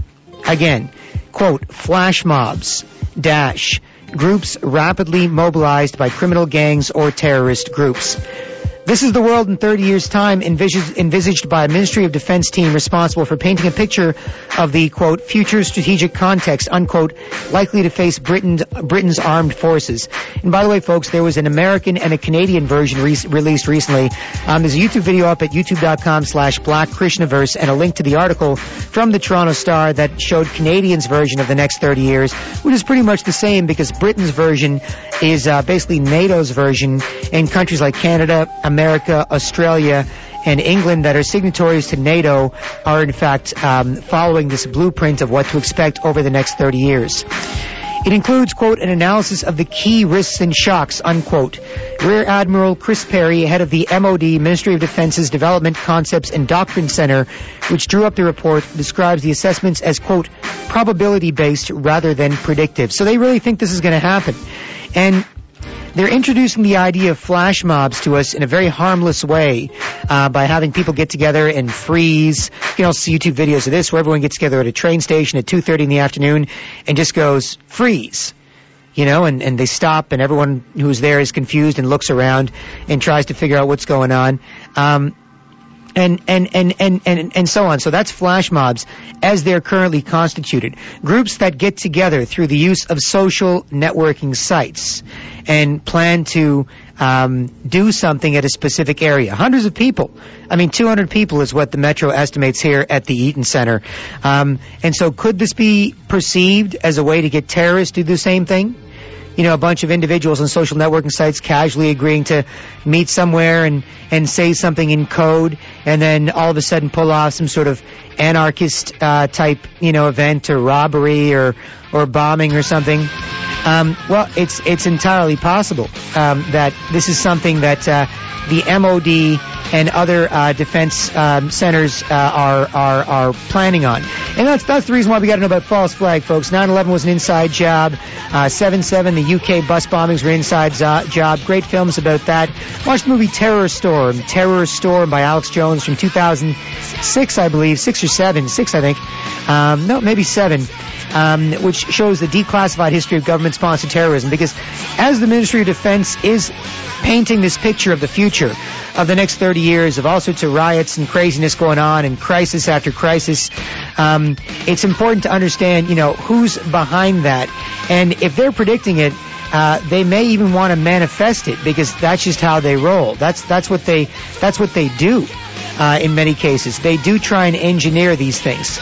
Again, quote, flash mobs, dash, groups rapidly mobilized by criminal gangs or terrorist groups. This is the world in thirty years' time envisaged, envisaged by a Ministry of Defense team responsible for painting a picture of the, quote, future strategic context, unquote, likely to face Britain, Britain's armed forces. And by the way, folks, there was an American and a Canadian version re- released recently. Um, there's a YouTube video up at youtube.com slash Black Krishnaverse and a link to the article from the Toronto Star that showed Canadians' version of the next thirty years, which is pretty much the same because Britain's version is uh, basically NATO's version, and countries like Canada, America, Australia, and England that are signatories to NATO are in fact um, following this blueprint of what to expect over the next thirty years. It includes, quote, an analysis of the key risks and shocks, unquote. Rear Admiral Chris Perry, head of the M O D, Ministry of Defense's Development, Concepts, and Doctrine Center, which drew up the report, describes the assessments as, quote, probability-based rather than predictive. So they really think this is going to happen. And they're introducing the idea of flash mobs to us in a very harmless way uh, by having people get together and freeze. You can also see YouTube videos of this where everyone gets together at a train station at two thirty in the afternoon and just goes, freeze. You know, and, and they stop and everyone who's there is confused and looks around and tries to figure out what's going on. Um, And, and, and, and, and, and so on. So that's flash mobs as they're currently constituted. Groups that get together through the use of social networking sites and plan to um, do something at a specific area. Hundreds of people. I mean, two hundred people is what the Metro estimates here at the Eaton Center. Um, and so could this be perceived as a way to get terrorists to do the same thing? You know, a bunch of individuals on social networking sites casually agreeing to meet somewhere and, and say something in code and then all of a sudden pull off some sort of anarchist uh, type, you know, event or robbery or, or bombing or something. Um, well, it's it's entirely possible um, that this is something that uh, the M O D and other uh, defense um, centers uh, are are are planning on, and that's that's the reason why we got to know about false flag, folks. nine eleven was an inside job. Uh, seven seven, the U K bus bombings were an inside zo- job. Great films about that. Watch the movie Terror Storm. Terror Storm by Alex Jones from two thousand six, I believe, six or seven, six I think. Um, no, maybe seven. Um, which shows the declassified history of government-sponsored terrorism. Because as the Ministry of Defense is painting this picture of the future of the next thirty years of all sorts of riots and craziness going on and crisis after crisis, um, it's important to understand, you know, who's behind that. And if they're predicting it, uh, they may even want to manifest it because that's just how they roll. That's that's what they that's what they do uh, in many cases. They do try and engineer these things.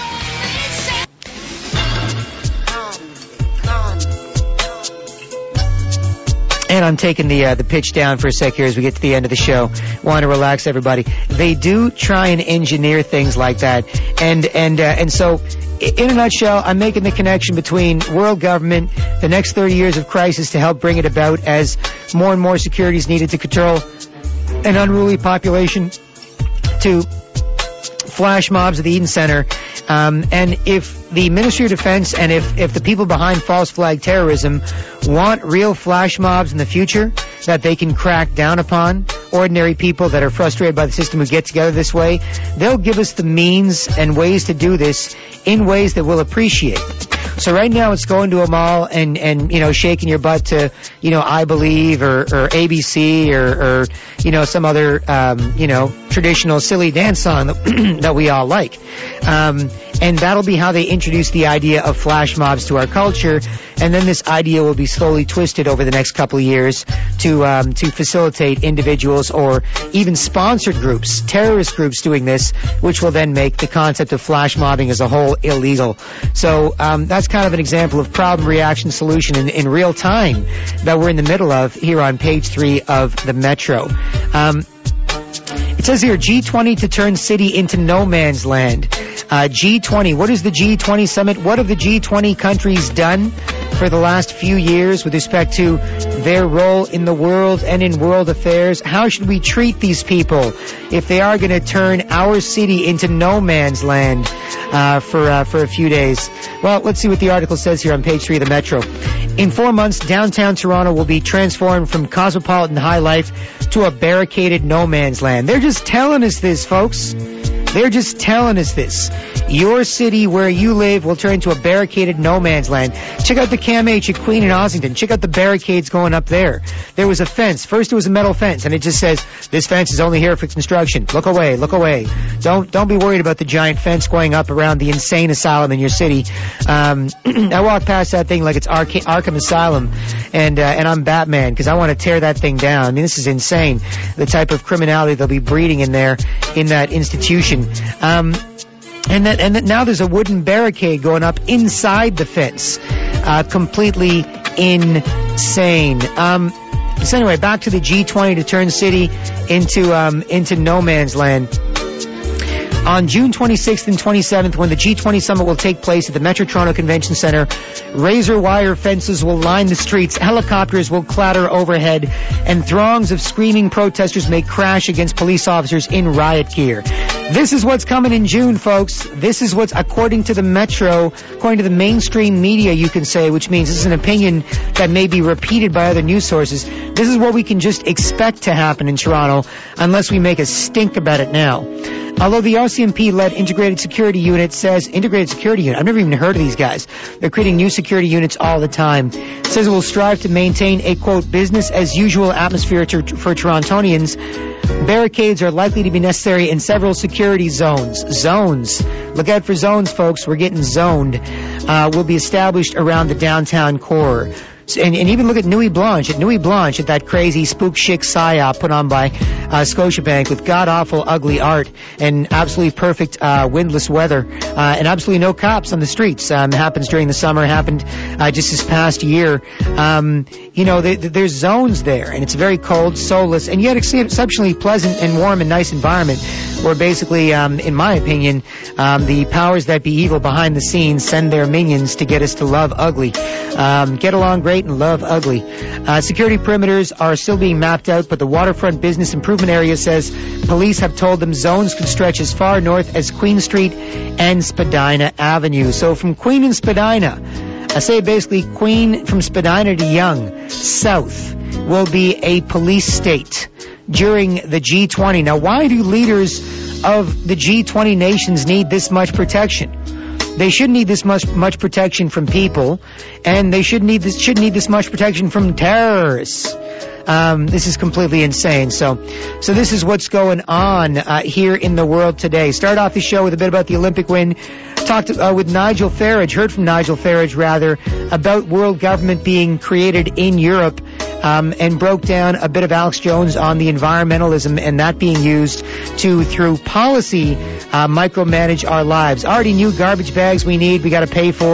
And I'm taking the uh, the pitch down for a sec here as we get to the end of the show. Want to relax everybody. They do try and engineer things like that. And and uh, and so, in a nutshell, I'm making the connection between world government, the next thirty years of crisis to help bring it about as more and more security is needed to control an unruly population, to flash mobs at the Eden Center. Um, and if the Ministry of Defense and if, if the people behind false flag terrorism want real flash mobs in the future that they can crack down upon, ordinary people that are frustrated by the system who get together this way, they'll give us the means and ways to do this in ways that we'll appreciate. So right now it's going to a mall and, and, you know, shaking your butt to, you know, I Believe or, or A B C or, or, you know, some other, um, you know, traditional silly dance song that, that we all like. Um, and that'll be how they introduce the idea of flash mobs to our culture. And then this idea will be slowly twisted over the next couple of years to, um, to facilitate individuals or even sponsored groups, terrorist groups doing this, which will then make the concept of flash mobbing as a whole illegal. So, um, that's kind of an example of problem, reaction, solution in, in real time that we're in the middle of here on page three of the Metro. Um, It says here, G twenty to turn city into no man's land. Uh, G twenty, what is the G twenty summit? What have the G twenty countries done for the last few years with respect to their role in the world and in world affairs? How should we treat these people if they are going to turn our city into no man's land uh, for uh, for a few days? Well, let's see what the article says here on page three of the Metro. In four months, downtown Toronto will be transformed from cosmopolitan high life to a barricaded no man's land. They're just telling us this, folks. They're just telling us this. Your city where you live will turn into a barricaded no man's land. Check out the C A M H at Queen and Ossington. Check out the barricades going up there. There was a fence. First it was a metal fence, and it just says, this fence is only here for construction. Look away, look away. Don't don't be worried about the giant fence going up around the insane asylum in your city. Um, I walk past that thing like it's Arca- Arkham Asylum, and uh, and I'm Batman, because I want to tear that thing down. I mean, this is insane, the type of criminality they'll be breeding in there, in that institution. Um, and that, and that now there's a wooden barricade going up inside the fence. Uh, completely insane. Um, so anyway, back to the G twenty to turn city into, um, into no man's land. On June twenty-sixth and twenty-seventh, when the G twenty summit will take place at the Metro Toronto Convention Centre, razor wire fences will line the streets, helicopters will clatter overhead, and throngs of screaming protesters may crash against police officers in riot gear. This is what's coming in June, folks. This is what's, according to the Metro, according to the mainstream media, you can say, which means this is an opinion that may be repeated by other news sources. This is what we can just expect to happen in Toronto, unless we make a stink about it now. Although the R C M P-led Integrated Security Unit says, Integrated Security Unit, I've never even heard of these guys. They're creating new security units all the time. It says it will strive to maintain a, quote, business-as-usual atmosphere to, for Torontonians. Barricades are likely to be necessary in several security zones. Zones. Look out for zones, folks. We're getting zoned. Uh, will be established around the downtown core. And, and even look at Nuit Blanche, at Nuit Blanche, at that crazy spook chic psyop put on by uh, Scotiabank with god-awful ugly art and absolutely perfect uh, windless weather uh, and absolutely no cops on the streets. Um, it happens during the summer, happened uh, just this past year. Um, you know, they, there's zones there, and it's very cold, soulless, and yet exceptionally pleasant and warm and nice environment where basically, um, in my opinion, um, the powers that be evil behind the scenes send their minions to get us to love ugly. Um, get along great and love ugly. Uh, security perimeters are still being mapped out, but the Waterfront Business Improvement Area says police have told them zones could stretch as far north as Queen Street and Spadina Avenue. So from Queen and Spadina, I say basically Queen from Spadina to Yonge, south, will be a police state during the G twenty. Now, why do leaders of the G twenty nations need this much protection? They should need this much much protection from people, and they should need this should need this much protection from terrorists. Um, this is completely insane. So, so this is what's going on uh, here in the world today. Start off the show with a bit about the Olympic win. Talked uh, with Nigel Farage, heard from Nigel Farage rather, about world government being created in Europe. Um, and broke down a bit of Alex Jones on the environmentalism and that being used to, through policy, uh, micromanage our lives. Already knew garbage bags we need, we got to pay for.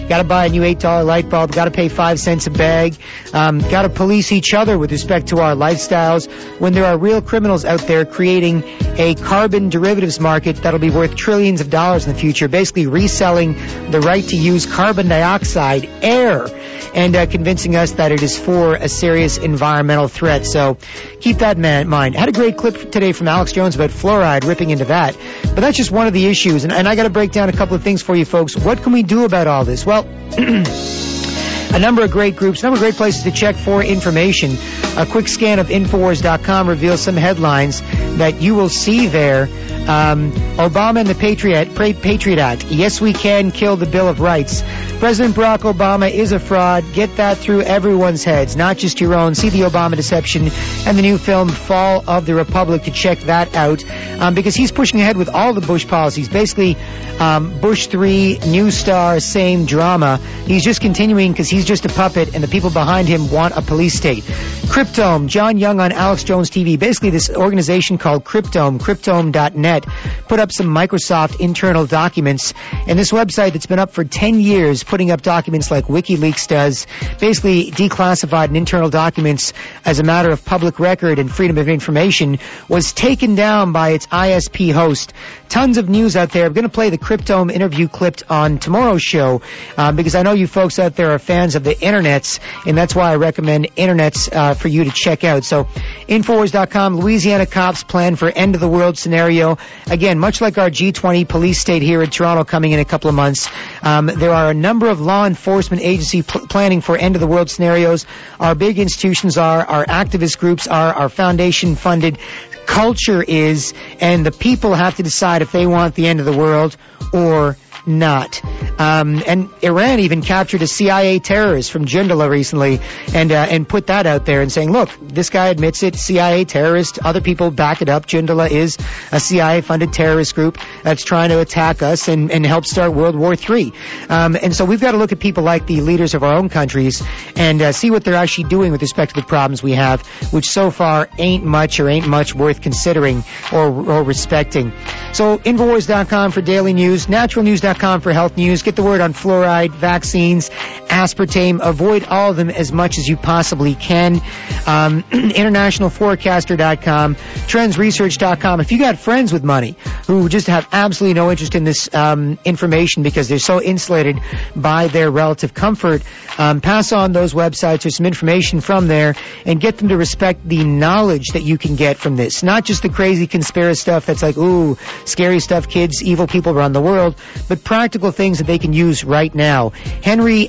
Got to buy a new eight dollar light bulb. Got to pay five cents a bag. Um, got to police each other with respect to our lifestyles when there are real criminals out there creating a carbon derivatives market that'll be worth trillions of dollars in the future, basically reselling the right to use carbon dioxide air and uh, convincing us that it is for a serious environmental threat. So keep that in mind. I had a great clip today from Alex Jones about fluoride, ripping into that. But that's just one of the issues. And, and I got to break down a couple of things for you folks. What can we do about all this? Well, a number of great groups, a number of great places to check for information. A quick scan of Infowars dot com reveals some headlines that you will see there. Um, Obama and the Patriot, Patriot Act. Yes, we can kill the Bill of Rights. President Barack Obama is a fraud. Get that through everyone's heads, not just your own. See the Obama Deception and the new film Fall of the Republic to check that out, um, because he's pushing ahead with all the Bush policies. Basically, um, Bush three, New Star, same drama. He's just continuing because he's just a puppet, and the people behind him want a police state. Cryptome, John Young on Alex Jones T V. Basically, this organization called Cryptome, cryptome dot net, put up some Microsoft internal documents. And this website that's been up for ten years, putting up documents like WikiLeaks does, basically declassified and internal documents as a matter of public record and freedom of information, was taken down by its I S P host. Tons of news out there. I'm going to play the Cryptome interview clipped on tomorrow's show, uh, because I know you folks out there are fans of the internets, and that's why I recommend internets uh, for you to check out. So, Infowars dot com, Louisiana cops plan for end of the world scenario. Again, much like our G twenty police state here in Toronto coming in a couple of months, um, there are a number of law enforcement agencies pl- planning for end of the world scenarios. Our big institutions are, our activist groups are, our foundation funded culture is, and the people have to decide if they want the end of the world or not. Um, and Iran even captured a C I A terrorist from Joondalup recently and uh, and put that out there and saying, look, this guy admits it, C I A terrorist, other people back it up. Joondalup is a C I A-funded terrorist group that's trying to attack us and, and help start World War Three. Um, and so we've got to look at people like the leaders of our own countries and uh, see what they're actually doing with respect to the problems we have, which so far ain't much or ain't much worth considering or, or respecting. So Infowars dot com for daily news, natural news dot com for health news. Get the word on fluoride, vaccines, aspartame. Avoid all of them as much as you possibly can. Um, international forecaster dot com, trends research dot com. If you got friends with money who just have absolutely no interest in this um, information because they're so insulated by their relative comfort, um, pass on those websites or some information from there and get them to respect the knowledge that you can get from this. Not just the crazy conspiracy stuff that's like, ooh, scary stuff, kids, evil people around the world, but practical things that they can use right now. Henry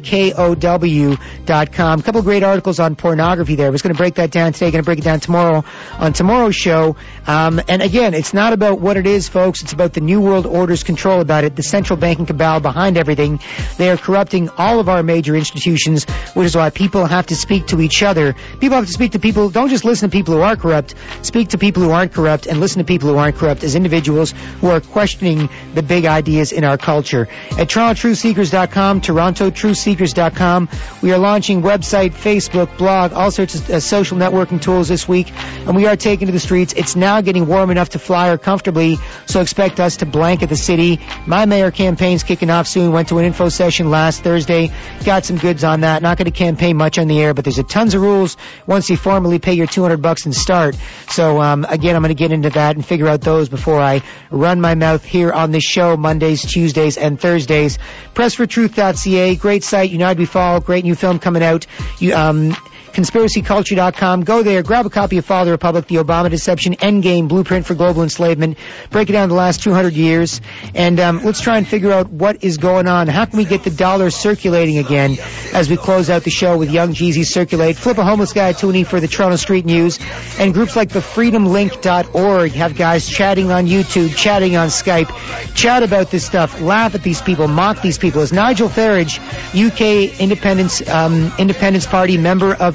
Makow dot com. A couple of great articles on pornography there. I was going to break that down today, going to break it down tomorrow on tomorrow's show. Um, and again, it's not about what it is, folks. It's about the New World Order's control about it, the central banking cabal behind everything. They are corrupting all of our major institutions, which is why people have to speak to each other. People have to speak to people. Don't just listen to people who are corrupt. Speak to people who aren't corrupt and listen to people who aren't corrupt as individuals who are questioning the big ideas in our culture. At Toronto Truth Seekers dot com, Toronto Truth Seekers dot com, we are launching website, Facebook, blog, all sorts of uh, social networking tools this week, and we are taking to the streets. It's now getting warm enough to fly comfortably, so expect us to blanket the city. My mayor campaign's kicking off soon. Went to an info session last Thursday. Got some goods on that. Not going to campaign much on the air, but there's a tons of rules once you formally pay your two hundred bucks and start. So, um, again, I'm going to get into that and figure out those before I run my mouth here on this show Mondays, Tuesdays, and Thursdays. press for truth dot c a, great site, United We Fall, great new film coming out. You, um, conspiracy culture dot com. Go there, grab a copy of Fall of the Republic, The Obama Deception, Endgame, Blueprint for Global Enslavement. Break it down the last two hundred years. And um, let's try and figure out what is going on. How can we get the dollar circulating again as we close out the show with Young Jeezy Circulate? Flip a Homeless Guy tuning for the Toronto Street News. And groups like the freedom link dot org have guys chatting on YouTube, chatting on Skype, chat about this stuff, laugh at these people, mock these people. As Nigel Farage, U K Independence, um, Independence Party member of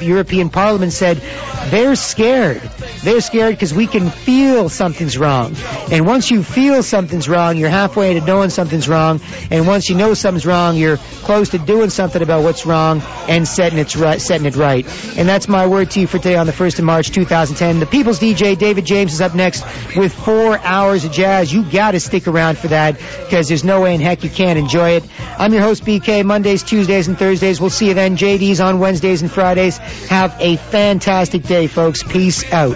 European Parliament said they're scared. They're scared because we can feel something's wrong. And once you feel something's wrong, you're halfway to knowing something's wrong. And once you know something's wrong, you're close to doing something about what's wrong and setting it right. Setting it right. And that's my word to you for today on the first of March two thousand ten. The People's D J, David James, is up next with four hours of jazz. You got to stick around for that because there's no way in heck you can't enjoy it. I'm your host, B K, Mondays, Tuesdays, and Thursdays. We'll see you then. J D's on Wednesdays and Fridays. Have a fantastic day, folks. Peace out.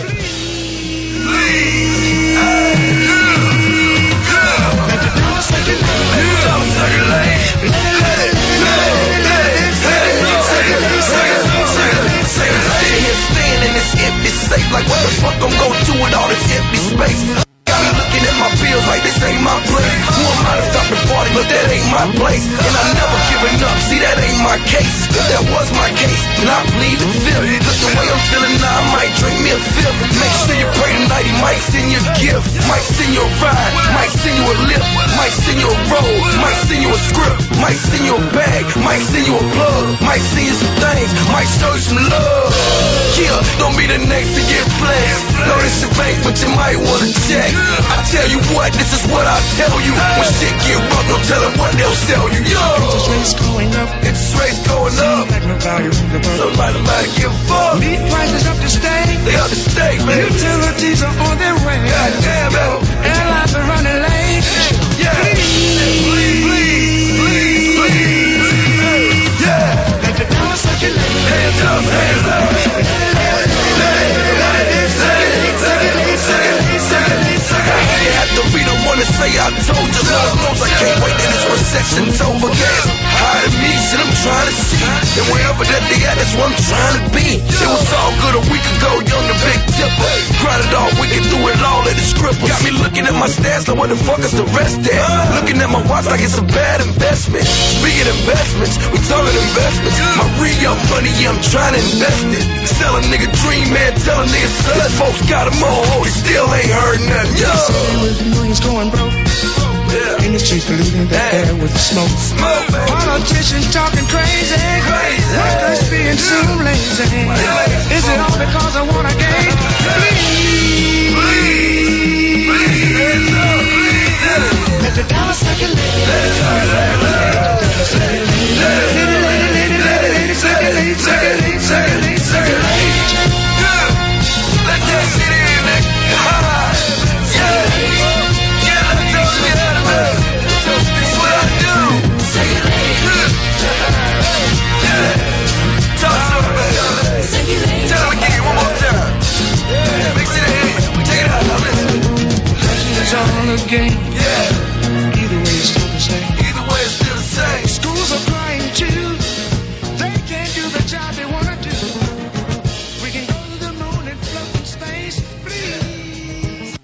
Like what the fuck I'm gonna do with all this empty space? Got me looking at my bills like this ain't my place. Who am I to stop the party? But that ain't my place. And I never giving up. See, that ain't my case. If that was my case, then I plead the fifth. Look the way I'm feeling now, I might drink me a fifth. Make sure you pray tonight. He might send you a gift, might send you a ride, might send you a lift, might send you a roll, might send you a script, might send you a bag, might send you a plug, might send you some things, might show you some love. Yeah, don't be the next to get flagged. No, this shit ain't, but you might wanna check. I tell you what, this is what I tell you. When shit get rough, don't tell them what they'll sell you. Yo, interest rates going up, interest rates going up. Like no value in the world. So might nobody give a fuck. Meat prices up to stay, they up to stay, man. Utilities are on their way. Goddamn, yo. Airlines are running late. Yeah, please, please, please, please. Yeah, let the dollar circulate. Hands up, hands up. You have to be the one to say I told you. Lord knows I can't wait till this recession's over. Gas higher than me, shit I'm trying to see. And wherever that they at, that's where I'm trying to be. It was all good a week ago, young the big tipper. Grinded all weekend, threw it all at the scripper. Got me looking at my stats like what the fuck is the rest at? Looking at my watch like it's a bad investment. Speaking investments, we talking investments. My re-up money, yeah, I'm trying to invest it. Sell a nigga dream, man, tell a nigga sell it. Folks got them all, oh, they still ain't heard nothing. Yo, with the millions going broke. Yeah. Industry polluting the air with the smoke. Smoke, baby. Politicians talking crazy. Crazy. Workers being so lazy. Is it all because I want a game? Please, please, please, please. Let the dollar circulate. Let it circulate. Let it circulate. Circulate, circulate, circulate, circulate. Let that shit in, nigga. All again. Yeah.